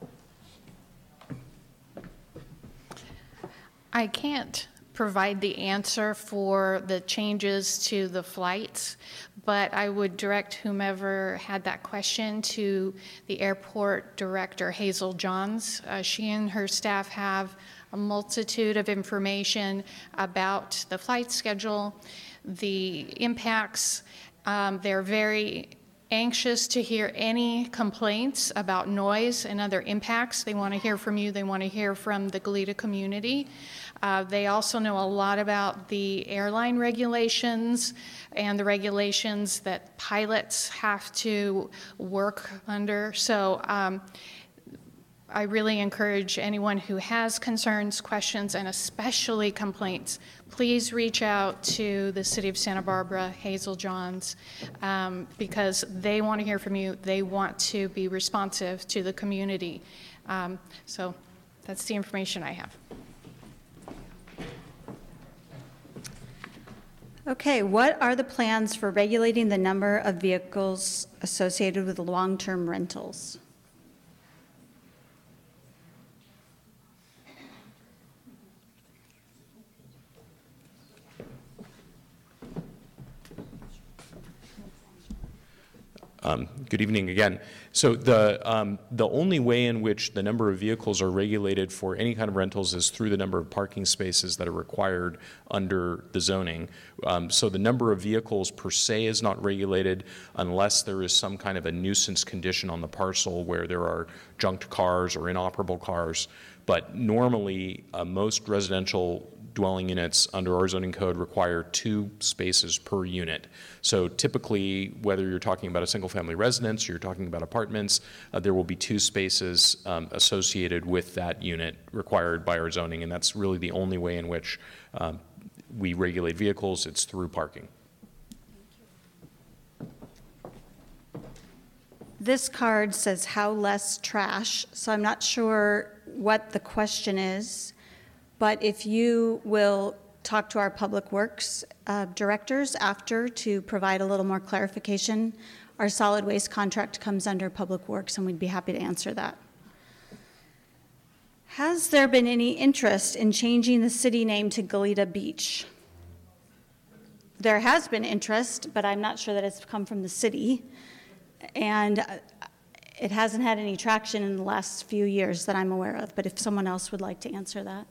I can't provide the answer for the changes to the flights, but I would direct whomever had that question to the airport director, Hazel Johns. Uh, she and her staff have a multitude of information about the flight schedule, the impacts. Um, they're very anxious to hear any complaints about noise and other impacts. They want to hear from you. They want to hear from the Goleta community. Uh, they also know a lot about the airline regulations and the regulations that pilots have to work under. So um, I really encourage anyone who has concerns, questions, and especially complaints, please reach out to the City of Santa Barbara, Hazel Johns, um, because they want to hear from you. They want to be responsive to the community. Um, so that's the information I have.
Okay, what are the plans for regulating the number of vehicles associated with long-term rentals?
Um, good evening again. So the um, the only way in which the number of vehicles are regulated for any kind of rentals is through the number of parking spaces that are required under the zoning. Um, so the number of vehicles per se is not regulated unless there is some kind of a nuisance condition on the parcel where there are junked cars or inoperable cars. But normally, uh, most residential dwelling units under our zoning code require two spaces per unit. So typically, whether you're talking about a single family residence or you're talking about apartments, uh, there will be two spaces um, associated with that unit required by our zoning, and that's really the only way in which um, we regulate vehicles. It's through parking.
This card says how less trash, so I'm not sure what the question is. But if you will talk to our Public Works uh, directors after to provide a little more clarification, our solid waste contract comes under Public Works, and we'd be happy to answer that. Has there been any interest in changing the city name to Goleta Beach? There has been interest, but I'm not sure that it's come from the city. And it hasn't had any traction in the last few years that I'm aware of. But if someone else would like to answer that.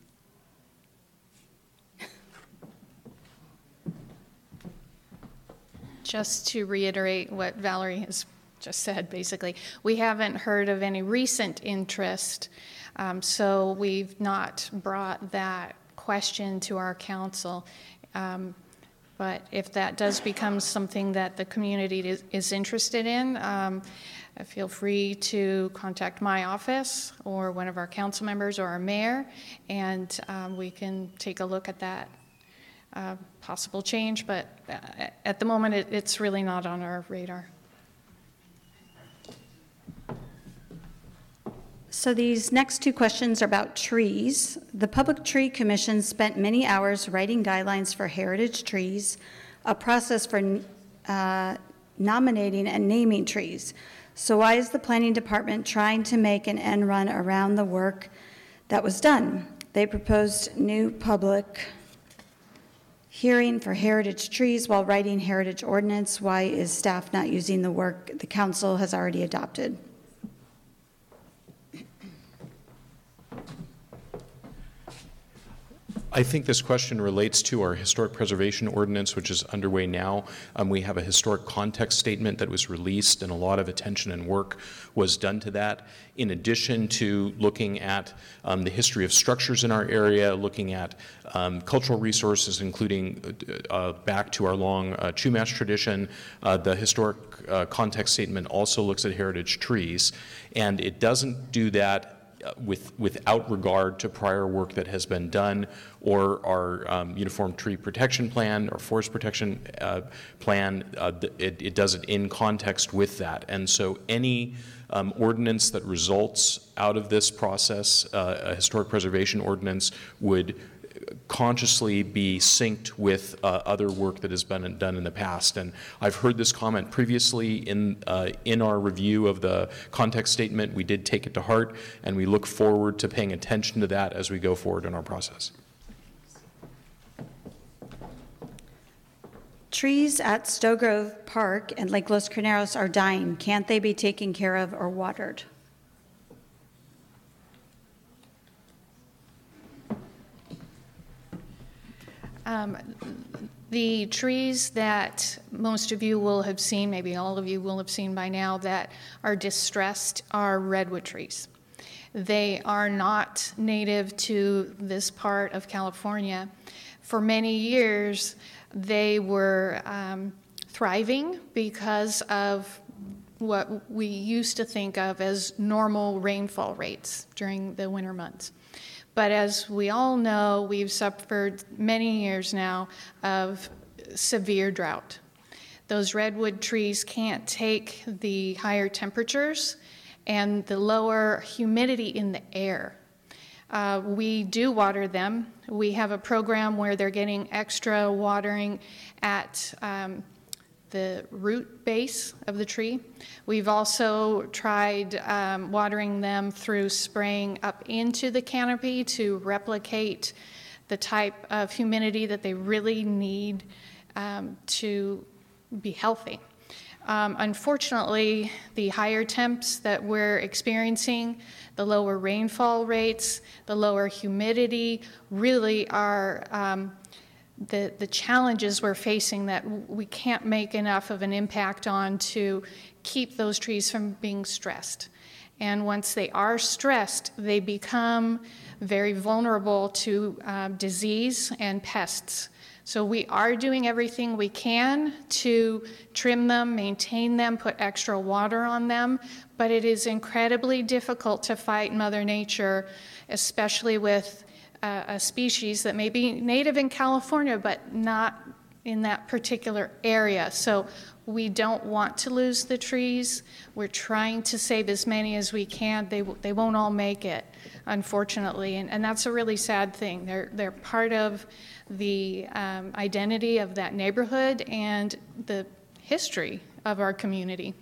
Just to reiterate what Valerie has just said, basically, we haven't heard of any recent interest, um, so we've not brought that question to our council. Um, but if that does become something that the community is, is interested in, um, feel free to contact my office or one of our council members or our mayor, and um, we can take a look at that uh, possible change. But uh, at the moment, it, it's really not on our radar.
So these next two questions are about trees. The Public Tree Commission spent many hours writing guidelines for heritage trees, a process for uh, nominating and naming trees. So why is the Planning Department trying to make an end run around the work that was done? They proposed new public hearing for heritage trees while writing heritage ordinance. Why is staff not using the work the council has already adopted?
I think this question relates to our historic preservation ordinance, which is underway now. Um, we have a historic context statement that was released, and a lot of attention and work was done to that. In addition to looking at um, the history of structures in our area, looking at um, cultural resources, including uh, back to our long uh, Chumash tradition, uh, the historic uh, context statement also looks at heritage trees, and it doesn't do that With, without regard to prior work that has been done, or our um, Uniform Tree Protection Plan or Forest Protection uh, Plan. Uh, it, it does it in context with that. And so any um, ordinance that results out of this process, uh, a historic preservation ordinance, would consciously be synced with uh, other work that has been done in the past. And I've heard this comment previously in uh, in our review of the context statement. We did take it to heart, and we look forward to paying attention to that as we go forward in our process.
Trees at Stowe Grove Park and Lake Los Carneros are dying. Can't they be taken care of or watered?
Um, the trees that most of you will have seen, maybe all of you will have seen by now, that are distressed are redwood trees. They are not native to this part of California. For many years, they were um, thriving because of what we used to think of as normal rainfall rates during the winter months. But as we all know, we've suffered many years now of severe drought. Those redwood trees can't take the higher temperatures and the lower humidity in the air. Uh, we do water them. We have a program where they're getting extra watering at um, the root base of the tree. We've also tried um, watering them through spraying up into the canopy to replicate the type of humidity that they really need um, to be healthy. Um, unfortunately, the higher temps that we're experiencing, the lower rainfall rates, the lower humidity really are um, the, the challenges we're facing that we can't make enough of an impact on to keep those trees from being stressed. And once they are stressed, they become very vulnerable to uh, disease and pests. So we are doing everything we can to trim them, maintain them, put extra water on them, but it is incredibly difficult to fight Mother Nature, especially with uh, a species that may be native in California, but not in that particular area. So we don't want to lose the trees. We're trying to save as many as we can. They, they won't all make it, unfortunately, and, and that's a really sad thing. They're, they're part of the um, identity of that neighborhood and the history of our community.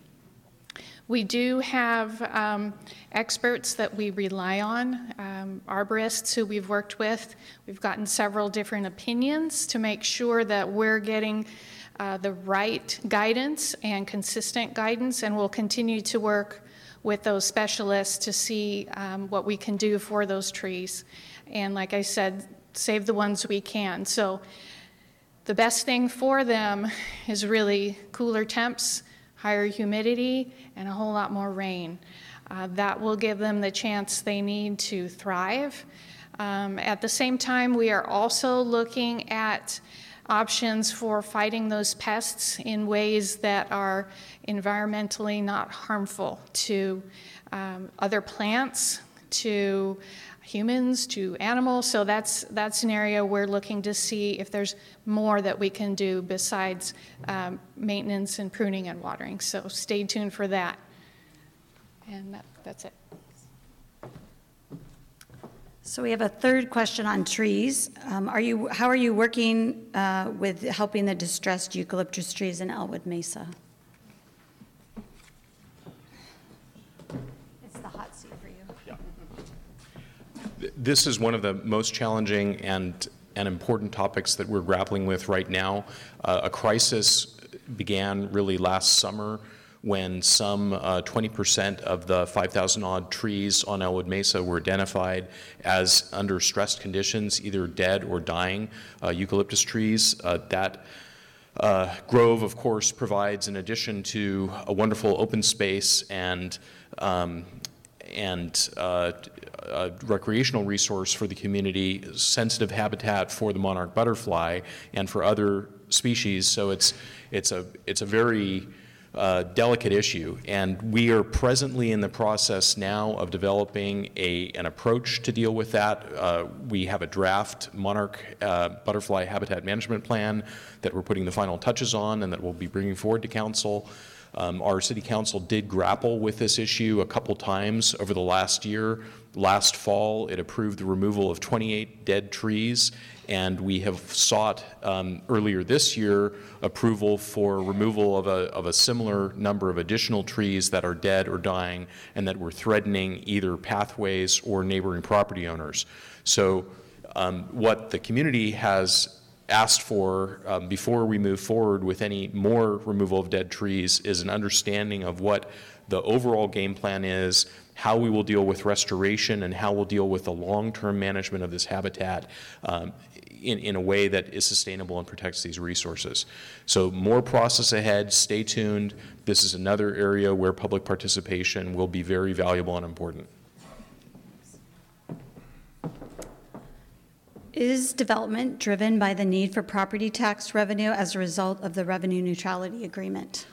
We do have um, experts that we rely on, um, arborists who we've worked with. We've gotten several different opinions to make sure that we're getting uh, the right guidance and consistent guidance, and we'll continue to work with those specialists to see um, what we can do for those trees. And like I said, save the ones we can. So the best thing for them is really cooler temps, higher humidity, and a whole lot more rain. Uh, that will give them the chance they need to thrive. Um, At the same time, we are also looking at options for fighting those pests in ways that are environmentally not harmful to um, other plants, to humans, to animals. So that's that's an area we're looking to see if there's more that we can do besides um, maintenance and pruning and watering. So stay tuned for that. And that, that's it.
So we have a third question on trees. Um, Are you, how are you working uh, with helping the distressed eucalyptus trees in Elwood Mesa? It's the hot seat for you.
This is one of the most challenging and, and important topics that we're grappling with right now. Uh, a crisis began really last summer when some uh, twenty percent of the five thousand odd trees on Elwood Mesa were identified as under stressed conditions, either dead or dying uh, eucalyptus trees. Uh, that uh, grove, of course, provides, in addition to a wonderful open space and um, and uh, a recreational resource for the community, sensitive habitat for the monarch butterfly and for other species. So it's it's a it's a very uh, delicate issue, and we are presently in the process now of developing a an approach to deal with that. Uh, we have a draft monarch uh, butterfly habitat management plan that we're putting the final touches on, and that we'll be bringing forward to council. Um, our city council did grapple with this issue a couple times over the last year. Last fall, it approved the removal of twenty-eight dead trees, and we have sought um, earlier this year approval for removal of a, of a similar number of additional trees that are dead or dying and that were threatening either pathways or neighboring property owners. So um, what the community has asked for um, before we move forward with any more removal of dead trees is an understanding of what the overall game plan is, how we will deal with restoration, and how we'll deal with the long-term management of this habitat um, in, in a way that is sustainable and protects these resources. So more process ahead, stay tuned. This is another area where public participation will be very valuable and important.
Is development driven by the need for property tax revenue as a result of the revenue neutrality agreement?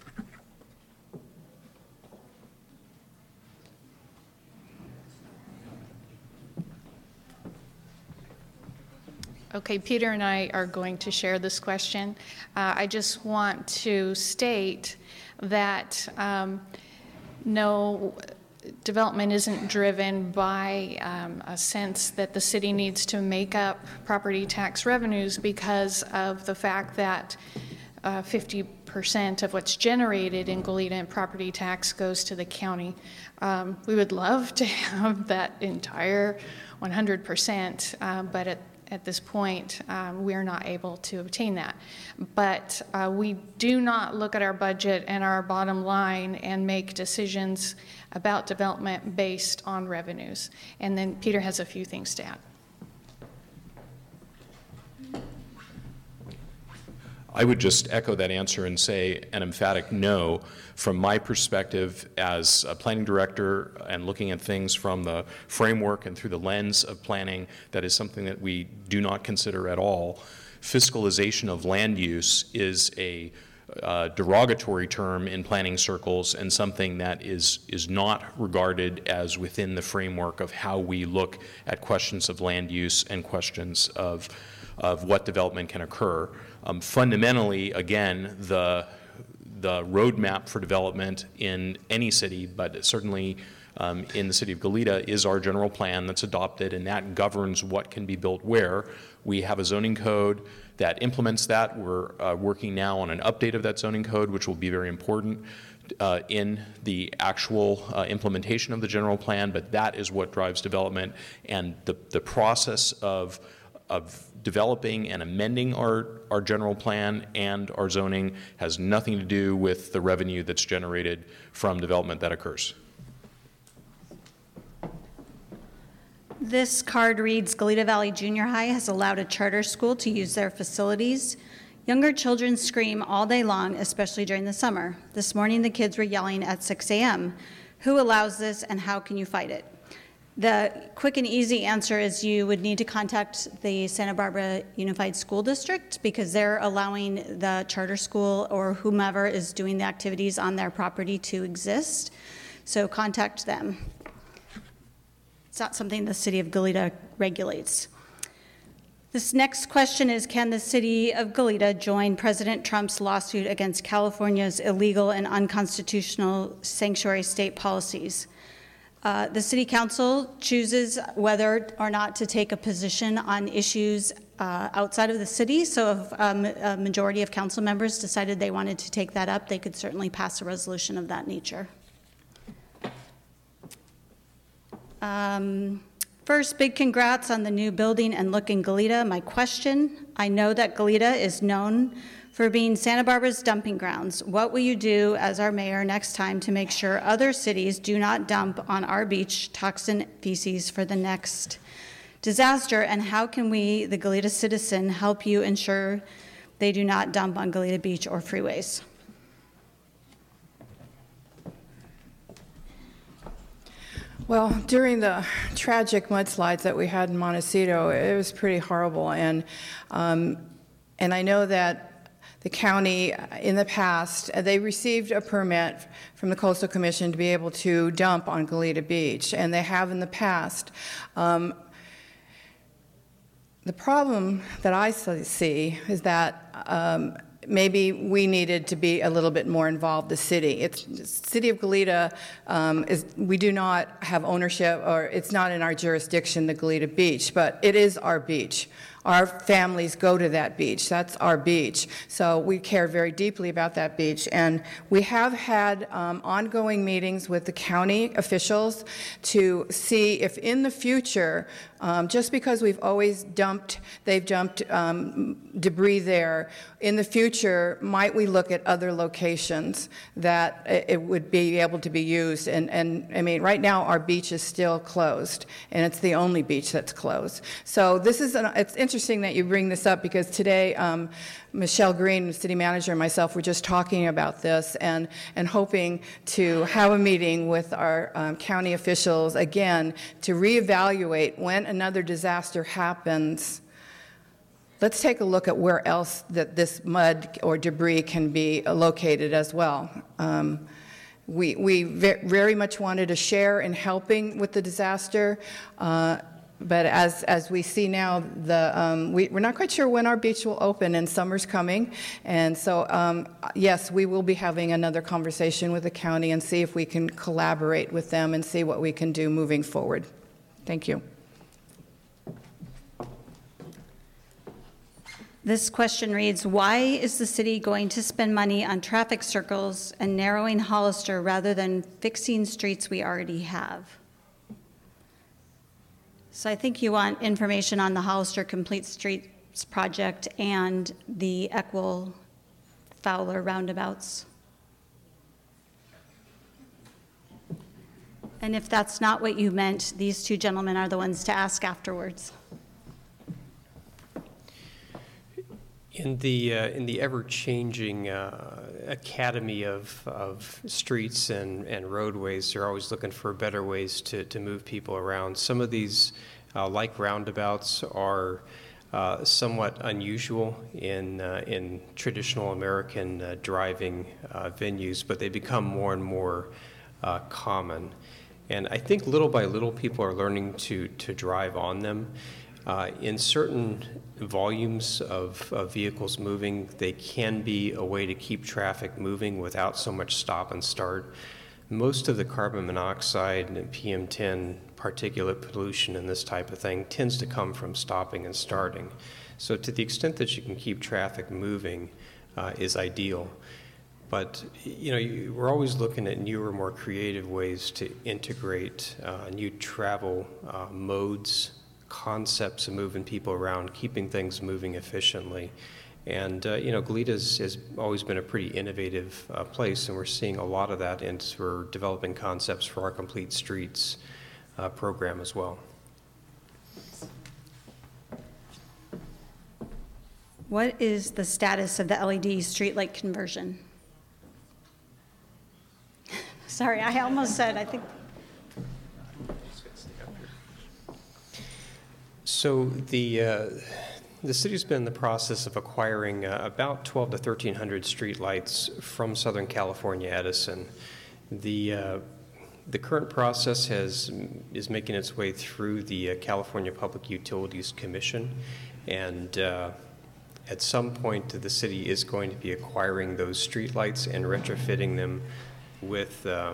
Okay, Peter and I are going to share this question. Uh, I just want to state that um, no, development isn't driven by um, a sense that the city needs to make up property tax revenues because of the fact that uh, fifty percent of what's generated in Goleta in property tax goes to the county. Um, we would love to have that entire one hundred percent, uh, but at At this point, um, we're not able to obtain that. But uh, we do not look at our budget and our bottom line and make decisions about development based on revenues. And then Peter has a few things to add.
I would just echo that answer and say an emphatic no. From my perspective as a planning director and looking at things from the framework and through the lens of planning, that is something that we do not consider at all. Fiscalization of land use is a uh, derogatory term in planning circles and something that is, is not regarded as within the framework of how we look at questions of land use and questions of, of what development can occur. Um, fundamentally, again, the the roadmap for development in any city, but certainly um, in the city of Goleta, is our general plan that's adopted, and that governs what can be built where. We have a zoning code that implements that. We're uh, working now on an update of that zoning code, which will be very important uh, in the actual uh, implementation of the general plan, but that is what drives development, and the, the process of of developing and amending our, our general plan and our zoning has nothing to do with the revenue that's generated from development that occurs.
This card reads, Goleta Valley Junior High has allowed a charter school to use their facilities. Younger children scream all day long, especially during the summer. This morning, the kids were yelling at six a m Who allows this and how can you fight it? The quick and easy answer is you would need to contact the Santa Barbara Unified School District because they're allowing the charter school or whomever is doing the activities on their property to exist. So contact them. It's not something the city of Goleta regulates. This next question is, can the city of Goleta join President Trump's lawsuit against California's illegal and unconstitutional sanctuary state policies? Uh, the City Council chooses whether or not to take a position on issues uh, outside of the city. So if um, a majority of council members decided they wanted to take that up, they could certainly pass a resolution of that nature. Um, first, big congrats on the new building and look in Goleta. My question, I know that Goleta is known for being Santa Barbara's dumping grounds. What will you do as our mayor next time to make sure other cities do not dump on our beach toxin feces for the next disaster? And how can we, the Goleta citizen, help you ensure they do not dump on Goleta Beach or freeways?
Well, during the tragic mudslides that we had in Montecito, it was pretty horrible. And, um, and I know that the county, in the past, they received a permit from the Coastal Commission to be able to dump on Goleta Beach, and they have in the past. Um, the problem that I see is that um, maybe we needed to be a little bit more involved, the city. It's the city of Goleta, um, is, we do not have ownership, or it's not in our jurisdiction, the Goleta Beach, but it is our beach. Our families go to that beach. That's our beach. So we care very deeply about that beach. And we have had um, ongoing meetings with the county officials to see if in the future, um, just because we've always dumped, they've dumped um, debris there, in the future, might we look at other locations that it would be able to be used? And, and I mean, right now our beach is still closed, and it's the only beach that's closed. So this is, an, it's interesting that you bring this up because today, um, Michelle Green, the city manager, and myself were just talking about this and, and hoping to have a meeting with our um, county officials again to reevaluate when another disaster happens. Let's take a look at where else that this mud or debris can be located as well. Um, we we very much wanted to share in helping with the disaster. Uh, But as as we see now, the um, we, we're not quite sure when our beach will open, and summer's coming. And so, um, yes, we will be having another conversation with the county and see if we can collaborate with them and see what we can do moving forward. Thank you.
This question reads, why is the city going to spend money on traffic circles and narrowing Hollister rather than fixing streets we already have? So I think you want information on the Hollister Complete Streets project and the Eckwell Fowler roundabouts. And if that's not what you meant, these two gentlemen are the ones to ask afterwards.
In the uh, in the ever-changing uh, academy of, of streets and, and roadways, they're always looking for better ways to, to move people around. Some of these, uh, like roundabouts, are uh, somewhat unusual in uh, in traditional American uh, driving uh, venues, but they become more and more uh, common. And I think little by little, people are learning to to drive on them. Uh, in certain volumes of, of vehicles moving, they can be a way to keep traffic moving without so much stop and start. Most of the carbon monoxide and P M ten particulate pollution and this type of thing tends to come from stopping and starting. So to the extent that you can keep traffic moving uh, is ideal. But you know, you, we're always looking at newer, more creative ways to integrate uh, new travel uh, modes, concepts of moving people around, keeping things moving efficiently. And, uh, you know, Goleta has always been a pretty innovative uh, place, and we're seeing a lot of that, and we're developing concepts for our Complete Streets uh, program as well.
What is the status of the L E D streetlight conversion? Sorry, I almost said, I think.
So the uh, the city's been in the process of acquiring uh, about twelve to thirteen hundred streetlights from Southern California Edison. The uh, the current process has is making its way through the uh, California Public Utilities Commission, and uh, at some point the city is going to be acquiring those streetlights and retrofitting them with uh,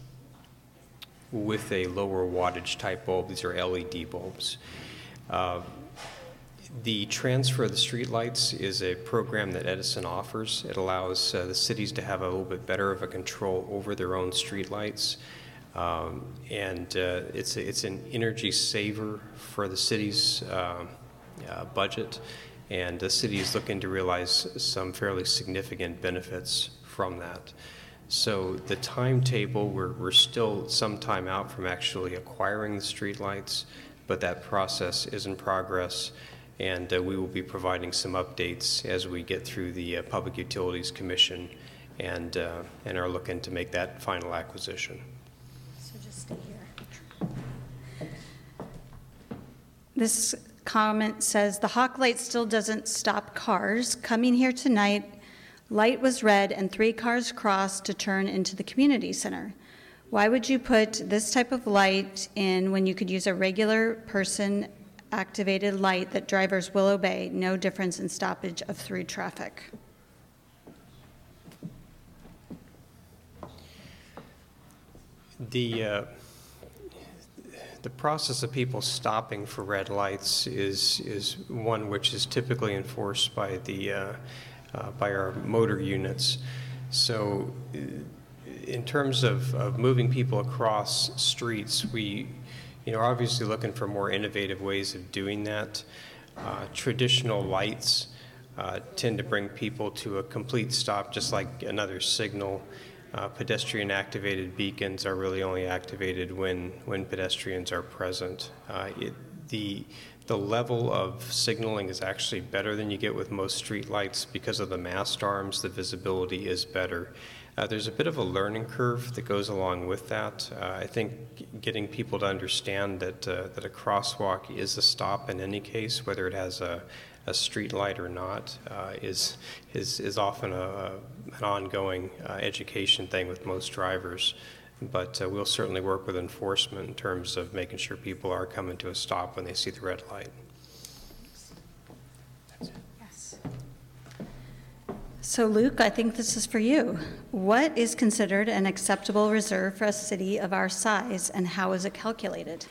with a lower wattage type bulb. These are L E D bulbs. Uh, the transfer of the streetlights is a program that Edison offers. It allows uh, the cities to have a little bit better of a control over their own streetlights, um, and uh, it's a, it's an energy saver for the city's uh, uh, budget, and the city is looking to realize some fairly significant benefits from that. So the timetable, we're, we're still some time out from actually acquiring the streetlights, but that process is in progress, and uh, we will be providing some updates as we get through the uh, Public Utilities Commission and, uh, and are looking to make that final acquisition.
So just stay here. This comment says, the Hawk light still doesn't stop cars. Coming here tonight, light was red and three cars crossed to turn into the community center. Why would you put this type of light in when you could use a regular person activated light that drivers will obey? No difference in stoppage of through traffic.
The uh, the process of people stopping for red lights is is one which is typically enforced by the uh, uh, by our motor units. So, uh, in terms of, of moving people across streets, we, you know, are obviously looking for more innovative ways of doing that. Uh, traditional lights uh, tend to bring people to a complete stop, just like another signal. Uh, pedestrian-activated beacons are really only activated when when pedestrians are present. Uh, it, the the level of signaling is actually better than you get with most street lights because of the mast arms. The visibility is better. Uh, there's a bit of a learning curve that goes along with that. Uh, I think getting people to understand that uh, that a crosswalk is a stop in any case, whether it has a, a street light or not, uh, is is is often a, an ongoing uh, education thing with most drivers. But uh, we'll certainly work with enforcement in terms of making sure people are coming to a stop when they see the red light.
Yes. So Luke, I think this is for you. What is considered an acceptable reserve for a city of our size, and how is it calculated?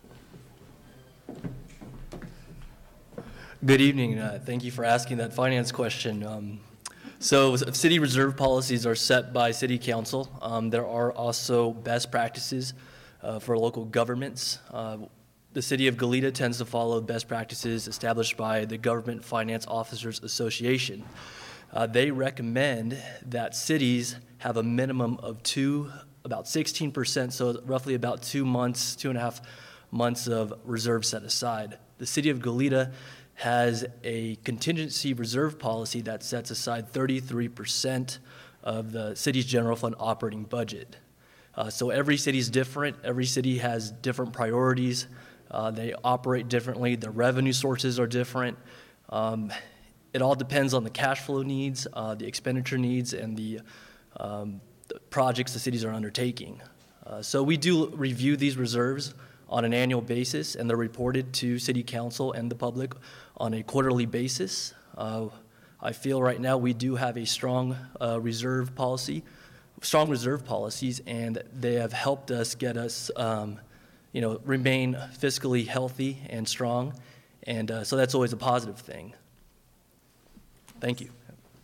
Good evening. Uh, thank you for asking that finance question. Um, so city reserve policies are set by city council. Um, there are also best practices uh, for local governments. Uh, the city of Goleta tends to follow best practices established by the Government Finance Officers Association. Uh, they recommend that cities have a minimum of two, about sixteen percent, so roughly about two months, two and a half months of reserve set aside. The city of Goleta has a contingency reserve policy that sets aside thirty-three percent of the city's general fund operating budget. Uh, so every city is different. Every city has different priorities. Uh, they operate differently. Their revenue sources are different. Um, it all depends on the cash flow needs, uh, the expenditure needs, and the, um, the projects the cities are undertaking. Uh, so we do review these reserves on an annual basis, and they're reported to City Council and the public on a quarterly basis. Uh, I feel right now we do have a strong uh, reserve policy, strong reserve policies, and they have helped us get us, um, you know, remain fiscally healthy and strong, and uh, so that's always a positive thing. Thank you.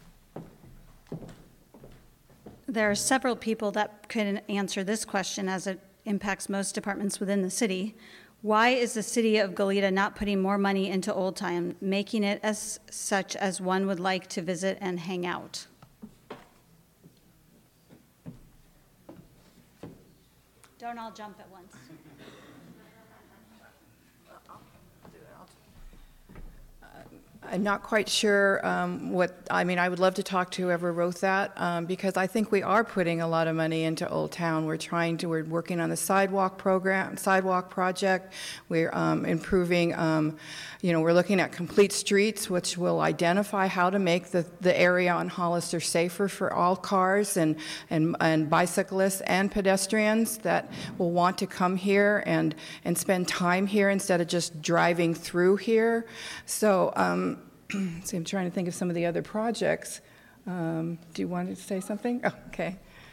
There are several people that could answer this question, as it impacts most departments within the city. Why is the city of Goleta not putting more money into Old Time, making it as such as one would like to visit and hang out? Don't all jump at once.
I'm not quite sure um, what, I mean, I would love to talk to whoever wrote that, um, because I think we are putting a lot of money into Old Town. We're trying to, we're working on the sidewalk program, sidewalk project. We're um, improving, um, you know, we're looking at complete streets, which will identify how to make the, the area on Hollister safer for all cars and, and, and bicyclists and pedestrians that will want to come here and, and spend time here instead of just driving through here. So, um, see, I'm trying to think of some of the other projects. Um, do you want to say something? Oh, okay.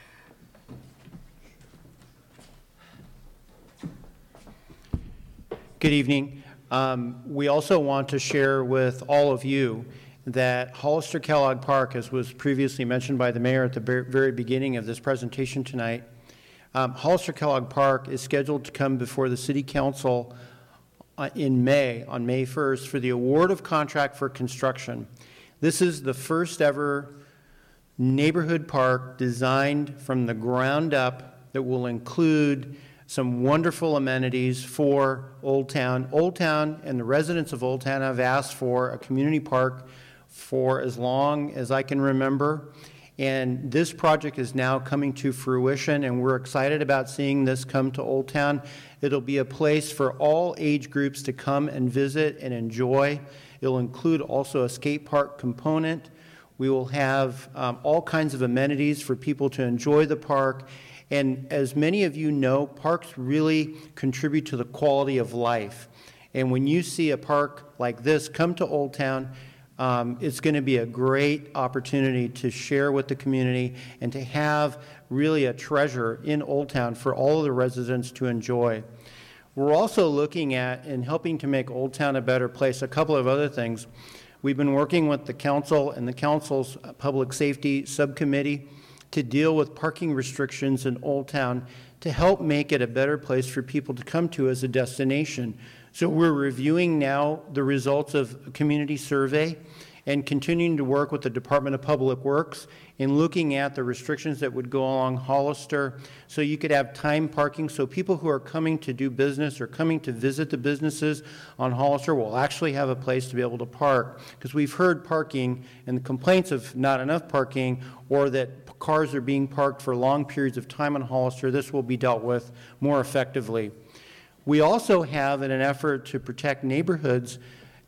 Good evening. Um, we also want to share with all of you that Hollister Kellogg Park, as was previously mentioned by the mayor at the very beginning of this presentation tonight, um, Hollister Kellogg Park is scheduled to come before the City Council Uh, in May, on May first, for the award of contract for construction. This is the first ever neighborhood park designed from the ground up that will include some wonderful amenities for Old Town. Old Town and the residents of Old Town have asked for a community park for as long as I can remember. And this project is now coming to fruition, and we're excited about seeing this come to Old Town. It'll be a place for all age groups to come and visit and enjoy. It'll include also a skate park component. We will have um, all kinds of amenities for people to enjoy the park. And as many of you know, parks really contribute to the quality of life. And when you see a park like this come to Old Town, Um, it's going to be a great opportunity to share with the community and to have really a treasure in Old Town for all of the residents to enjoy. We're also looking at, in helping to make Old Town a better place, a couple of other things. We've been working with the council and the council's public safety subcommittee to deal with parking restrictions in Old Town to help make it a better place for people to come to as a destination. So we're reviewing now the results of a community survey and continuing to work with the Department of Public Works in looking at the restrictions that would go along Hollister so you could have time parking so people who are coming to do business or coming to visit the businesses on Hollister will actually have a place to be able to park. Because we've heard parking and the complaints of not enough parking or that cars are being parked for long periods of time on Hollister. This will be dealt with more effectively. We also have, in an effort to protect neighborhoods,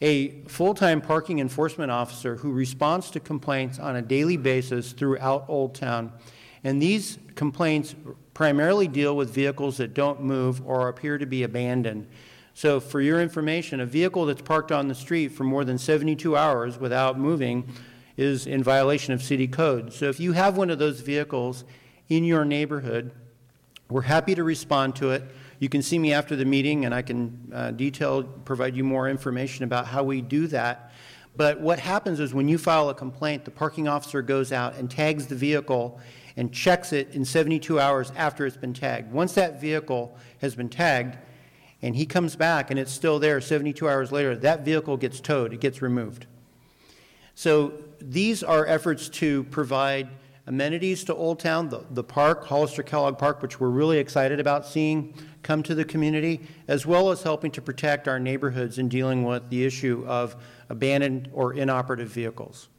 a full-time parking enforcement officer who responds to complaints on a daily basis throughout Old Town. And these complaints primarily deal with vehicles that don't move or appear to be abandoned. So for your information, a vehicle that's parked on the street for more than seventy-two hours without moving is in violation of city code. So if you have one of those vehicles in your neighborhood, we're happy to respond to it. You can see me after the meeting, and I can uh, detail, provide you more information about how we do that. But what happens is when you file a complaint, the parking officer goes out and tags the vehicle and checks it in seventy-two hours after it's been tagged. Once that vehicle has been tagged and he comes back and it's still there seventy-two hours later, that vehicle gets towed, it gets removed. So these are efforts to provide amenities to Old Town, the, the park, Hollister Kellogg Park, which we're really excited about seeing come to the community, as well as helping to protect our neighborhoods in dealing with the issue of abandoned or inoperative vehicles.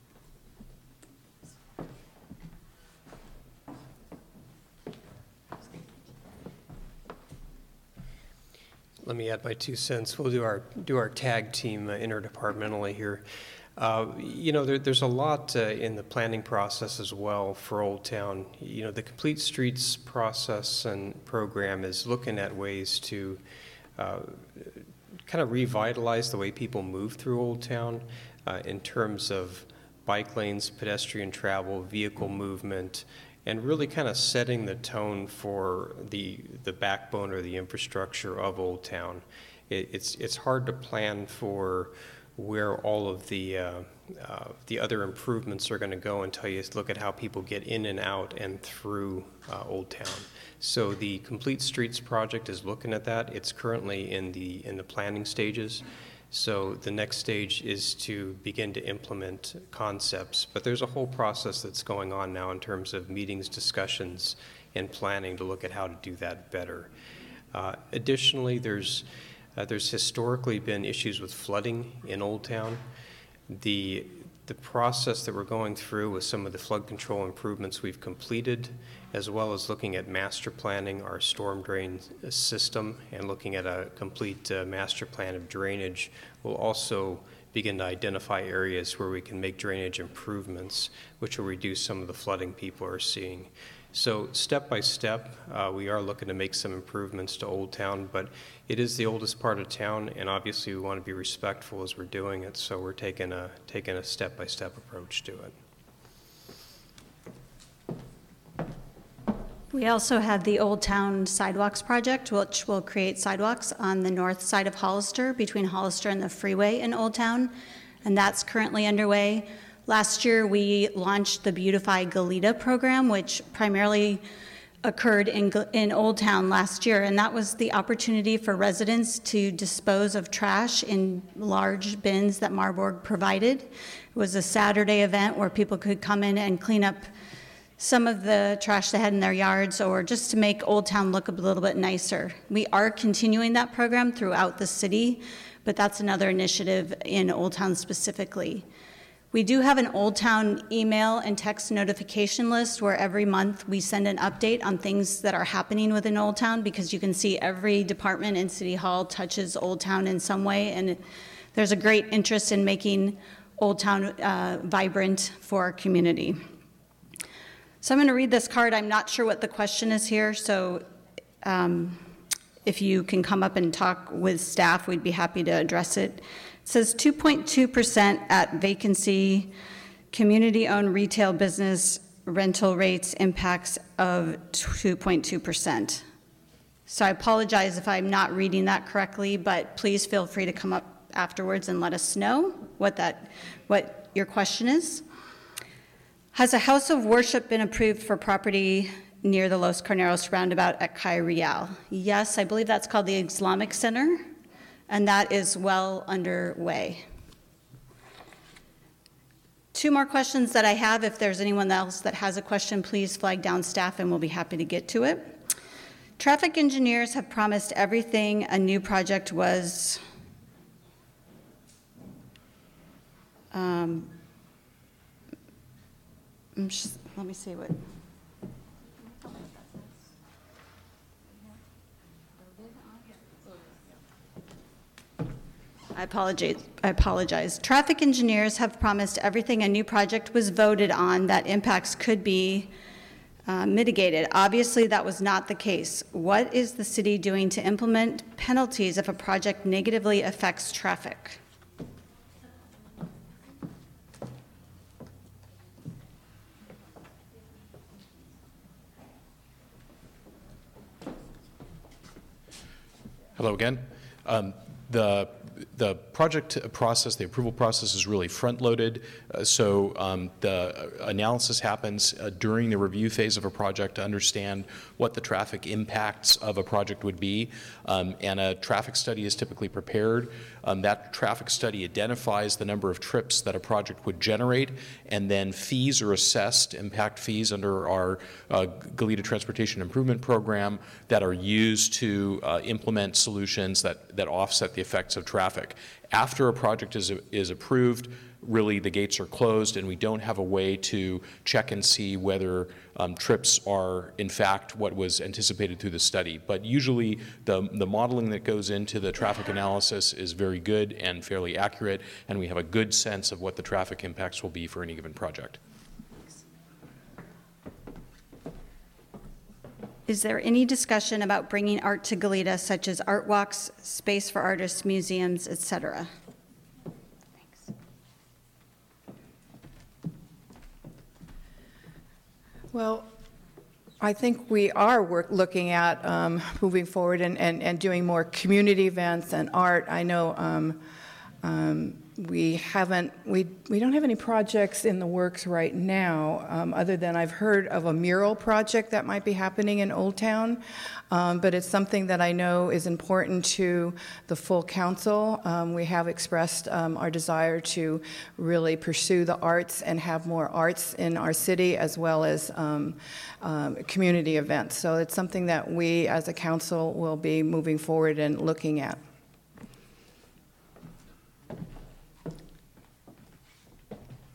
Let me add my two cents. We'll do our do our tag team uh, interdepartmentally here. Uh, you know, there, there's a lot uh, in the planning process as well for Old Town. You know, the Complete Streets process and program is looking at ways to uh, kind of revitalize the way people move through Old Town uh, in terms of bike lanes, pedestrian travel, vehicle movement, and really kind of setting the tone for the the backbone or the infrastructure of Old Town. It, it's it's hard to plan for where all of the uh, uh, the other improvements are going to go until you look at how people get in and out and through uh, Old Town. So the Complete Streets project is looking at that. It's currently in the in the planning stages. So the next stage is to begin to implement concepts. But there's a whole process that's going on now in terms of meetings, discussions, and planning to look at how to do that better. Uh, additionally, there's Uh, there's historically been issues with flooding in Old Town. The, the process that we're going through with some of the flood control improvements we've completed, as well as looking at master planning our storm drain system and looking at a complete uh, master plan of drainage, will also begin to identify areas where we can make drainage improvements, which will reduce some of the flooding people are seeing. So step by step, uh, we are looking to make some improvements to Old Town, but it is the oldest part of town, and obviously we want to be respectful as we're doing it, so we're taking a, taking a step-by-step approach to it.
We also have the Old Town Sidewalks Project, which will create sidewalks on the north side of Hollister, between Hollister and the freeway in Old Town, and that's currently underway. Last year, we launched the Beautify Goleta program, which primarily occurred in, in Old Town last year, and that was the opportunity for residents to dispose of trash in large bins that Marburg provided. It was a Saturday event where people could come in and clean up some of the trash they had in their yards, or just to make Old Town look a little bit nicer. We are continuing that program throughout the city, but that's another initiative in Old Town specifically. We do have an Old Town email and text notification list where every month we send an update on things that are happening within Old Town, because you can see every department in City Hall touches Old Town in some way, and there's a great interest in making Old Town uh, vibrant for our community. So I'm going to read this card. I'm not sure what the question is here, so um, if you can come up and talk with staff, we'd be happy to address it. It says two point two percent at vacancy, community-owned retail business rental rates impacts of two point two percent. So I apologize if I'm not reading that correctly, but please feel free to come up afterwards and let us know what that, what your question is. Has a house of worship been approved for property near the Los Carneros roundabout at Calle Real? Yes, I believe that's called the Islamic Center, and that is well underway. Two more questions that I have. If there's anyone else that has a question, please flag down staff and we'll be happy to get to it. Traffic engineers have promised everything a new project was um, I'm just, let me see what. I apologize. I apologize. Traffic engineers have promised everything a new project was voted on that impacts could be uh, mitigated. Obviously, that was not the case. What is the city doing to implement penalties if a project negatively affects traffic?
Hello again. Um, the the project process, the approval process is really front-loaded. Uh, so um, the analysis happens uh, during the review phase of a project to understand what the traffic impacts of a project would be. Um, and a traffic study is typically prepared. Um, that traffic study identifies the number of trips that a project would generate, and then fees are assessed, impact fees under our uh, Goleta Transportation Improvement Program, that are used to uh, implement solutions that, that offset the effects of traffic. After a project is, is approved, really the gates are closed and we don't have a way to check and see whether um, trips are in fact what was anticipated through the study. But usually the, the modeling that goes into the traffic analysis is very good and fairly accurate, and we have a good sense of what the traffic impacts will be for any given project.
Is there any discussion about bringing art to Goleta, such as art walks, space for artists, museums, et cetera? Thanks.
Well, I think we are work, looking at um, moving forward and, and, and doing more community events and art. I know um, um, we haven't, we, we don't have any projects in the works right now, um, other than I've heard of a mural project that might be happening in Old Town, um, but it's something that I know is important to the full council. Um, we have expressed um, our desire to really pursue the arts and have more arts in our city, as well as um, um, community events. So it's something that we as a council will be moving forward and looking at.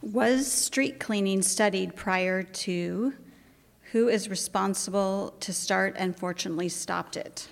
Was street cleaning studied prior to? Who is responsible to start and fortunately stopped it?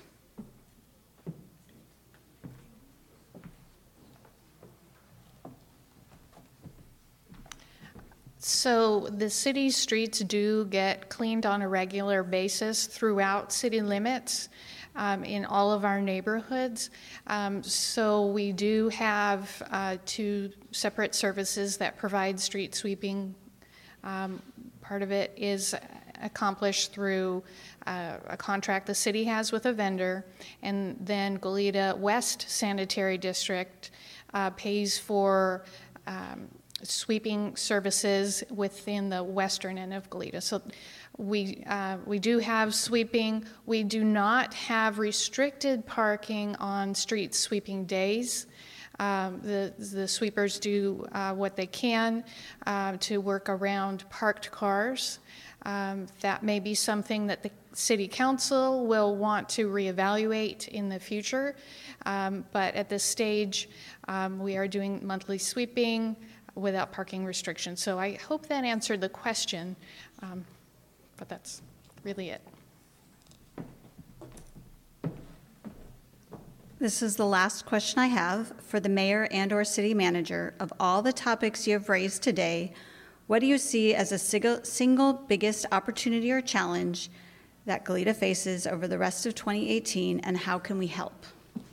So the city streets do get cleaned on a regular basis throughout city limits um, in all of our neighborhoods. Um, so we do have uh, two separate services that provide street sweeping. Um, part of it is accomplished through uh, a contract the city has with a vendor, and then Goleta West Sanitary District uh, pays for um, sweeping services within the western end of Goleta. So we, uh, we do have sweeping. We do not have restricted parking on street sweeping days. Um, the, the sweepers do uh, what they can uh, to work around parked cars. Um, that may be something that the city council will want to reevaluate in the future. Um, but at this stage, um, we are doing monthly sweeping without parking restrictions. So I hope that answered the question, um, but that's really it.
This is the last question I have for the mayor and or city manager. Of all the topics you have raised today, what do you see as a single, single biggest opportunity or challenge that Goleta faces over the rest of twenty eighteen, and how can we help?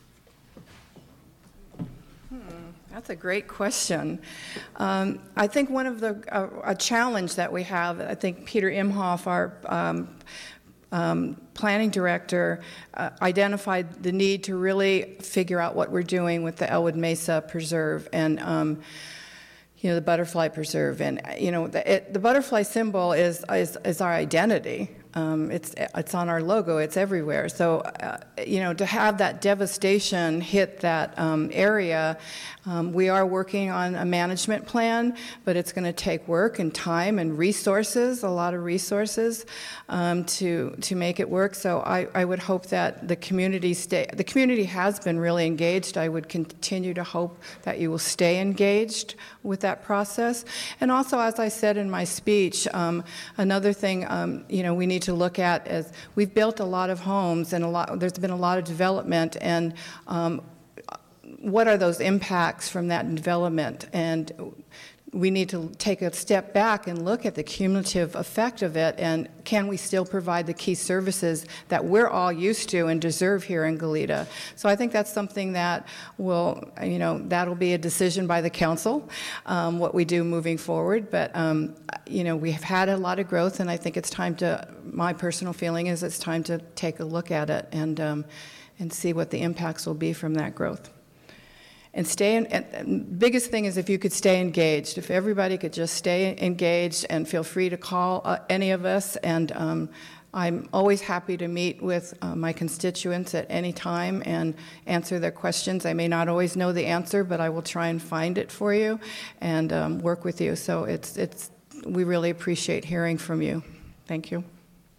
That's a great question. Um, I think one of the, uh, a challenge that we have, I think Peter Imhoff, our um, um, planning director, uh, identified the need to really figure out what we're doing with the Elwood Mesa Preserve and um, you know, the butterfly preserve. And, you know, the, it, the butterfly symbol is, is, is our identity. Um, it's, it's on our logo, it's everywhere. So, uh, you know, to have that devastation hit that um, area, um, we are working on a management plan, but it's going to take work and time and resources, a lot of resources, um, to, to make it work. So I, I would hope that the community stay, the community has been really engaged. I would continue to hope that you will stay engaged with that process. And also, as I said in my speech, um, another thing, um, you know, we need to look at is we've built a lot of homes and a lot, there's been a lot of development, and um, what are those impacts from that development? And we need to take a step back and look at the cumulative effect of it, and can we still provide the key services that we're all used to and deserve here in Goleta? So I think that's something that will, you know, that'll be a decision by the council, um, what we do moving forward. But, um, you know, we have had a lot of growth, and I think it's time to, my personal feeling is it's time to take a look at it and, um, and see what the impacts will be from that growth. And stay in, and biggest thing is if you could stay engaged. If everybody could just stay engaged, and feel free to call uh, any of us. And um, I'm always happy to meet with uh, my constituents at any time and answer their questions. I may not always know the answer, but I will try and find it for you and um, work with you. So it's, it's, we really appreciate hearing from you. Thank you.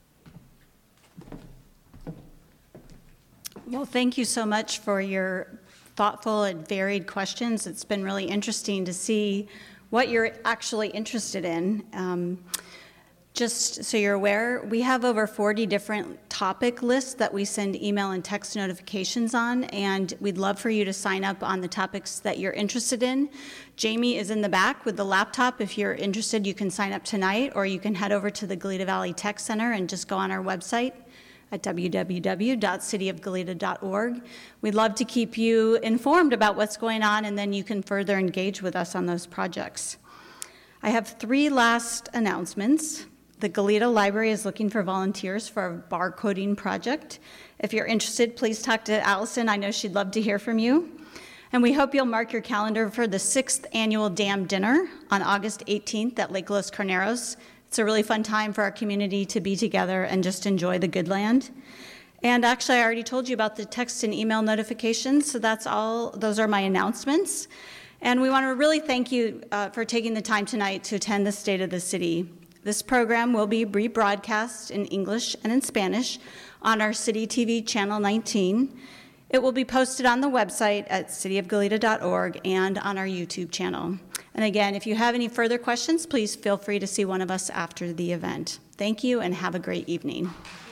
Well, thank you so much for your thoughtful and varied questions. It's been really interesting to see what you're actually interested in. Um, just so you're aware, we have over forty different topic lists that we send email and text notifications on, and we'd love for you to sign up on the topics that you're interested in. Jamie is in the back with the laptop. If you're interested, you can sign up tonight, or you can head over to the Goleta Valley Tech Center and just go on our website at w w w dot city of goleta dot org. We'd love to keep you informed about what's going on, and then you can further engage with us on those projects. I have three last announcements. The Goleta Library is looking for volunteers for a barcoding project. If you're interested, please talk to Allison. I know she'd love to hear from you. And we hope you'll mark your calendar for the sixth annual Dam Dinner on August eighteenth at Lake Los Carneros. It's a really fun time for our community to be together and just enjoy the good land. And actually, I already told you about the text and email notifications, so that's all. Those are my announcements. And we want to really thank you uh, for taking the time tonight to attend the State of the City. This program will be rebroadcast in English and in Spanish on our City T V Channel nineteen. It will be posted on the website at city of goleta dot org and on our YouTube channel. And again, if you have any further questions, please feel free to see one of us after the event. Thank you and have a great evening.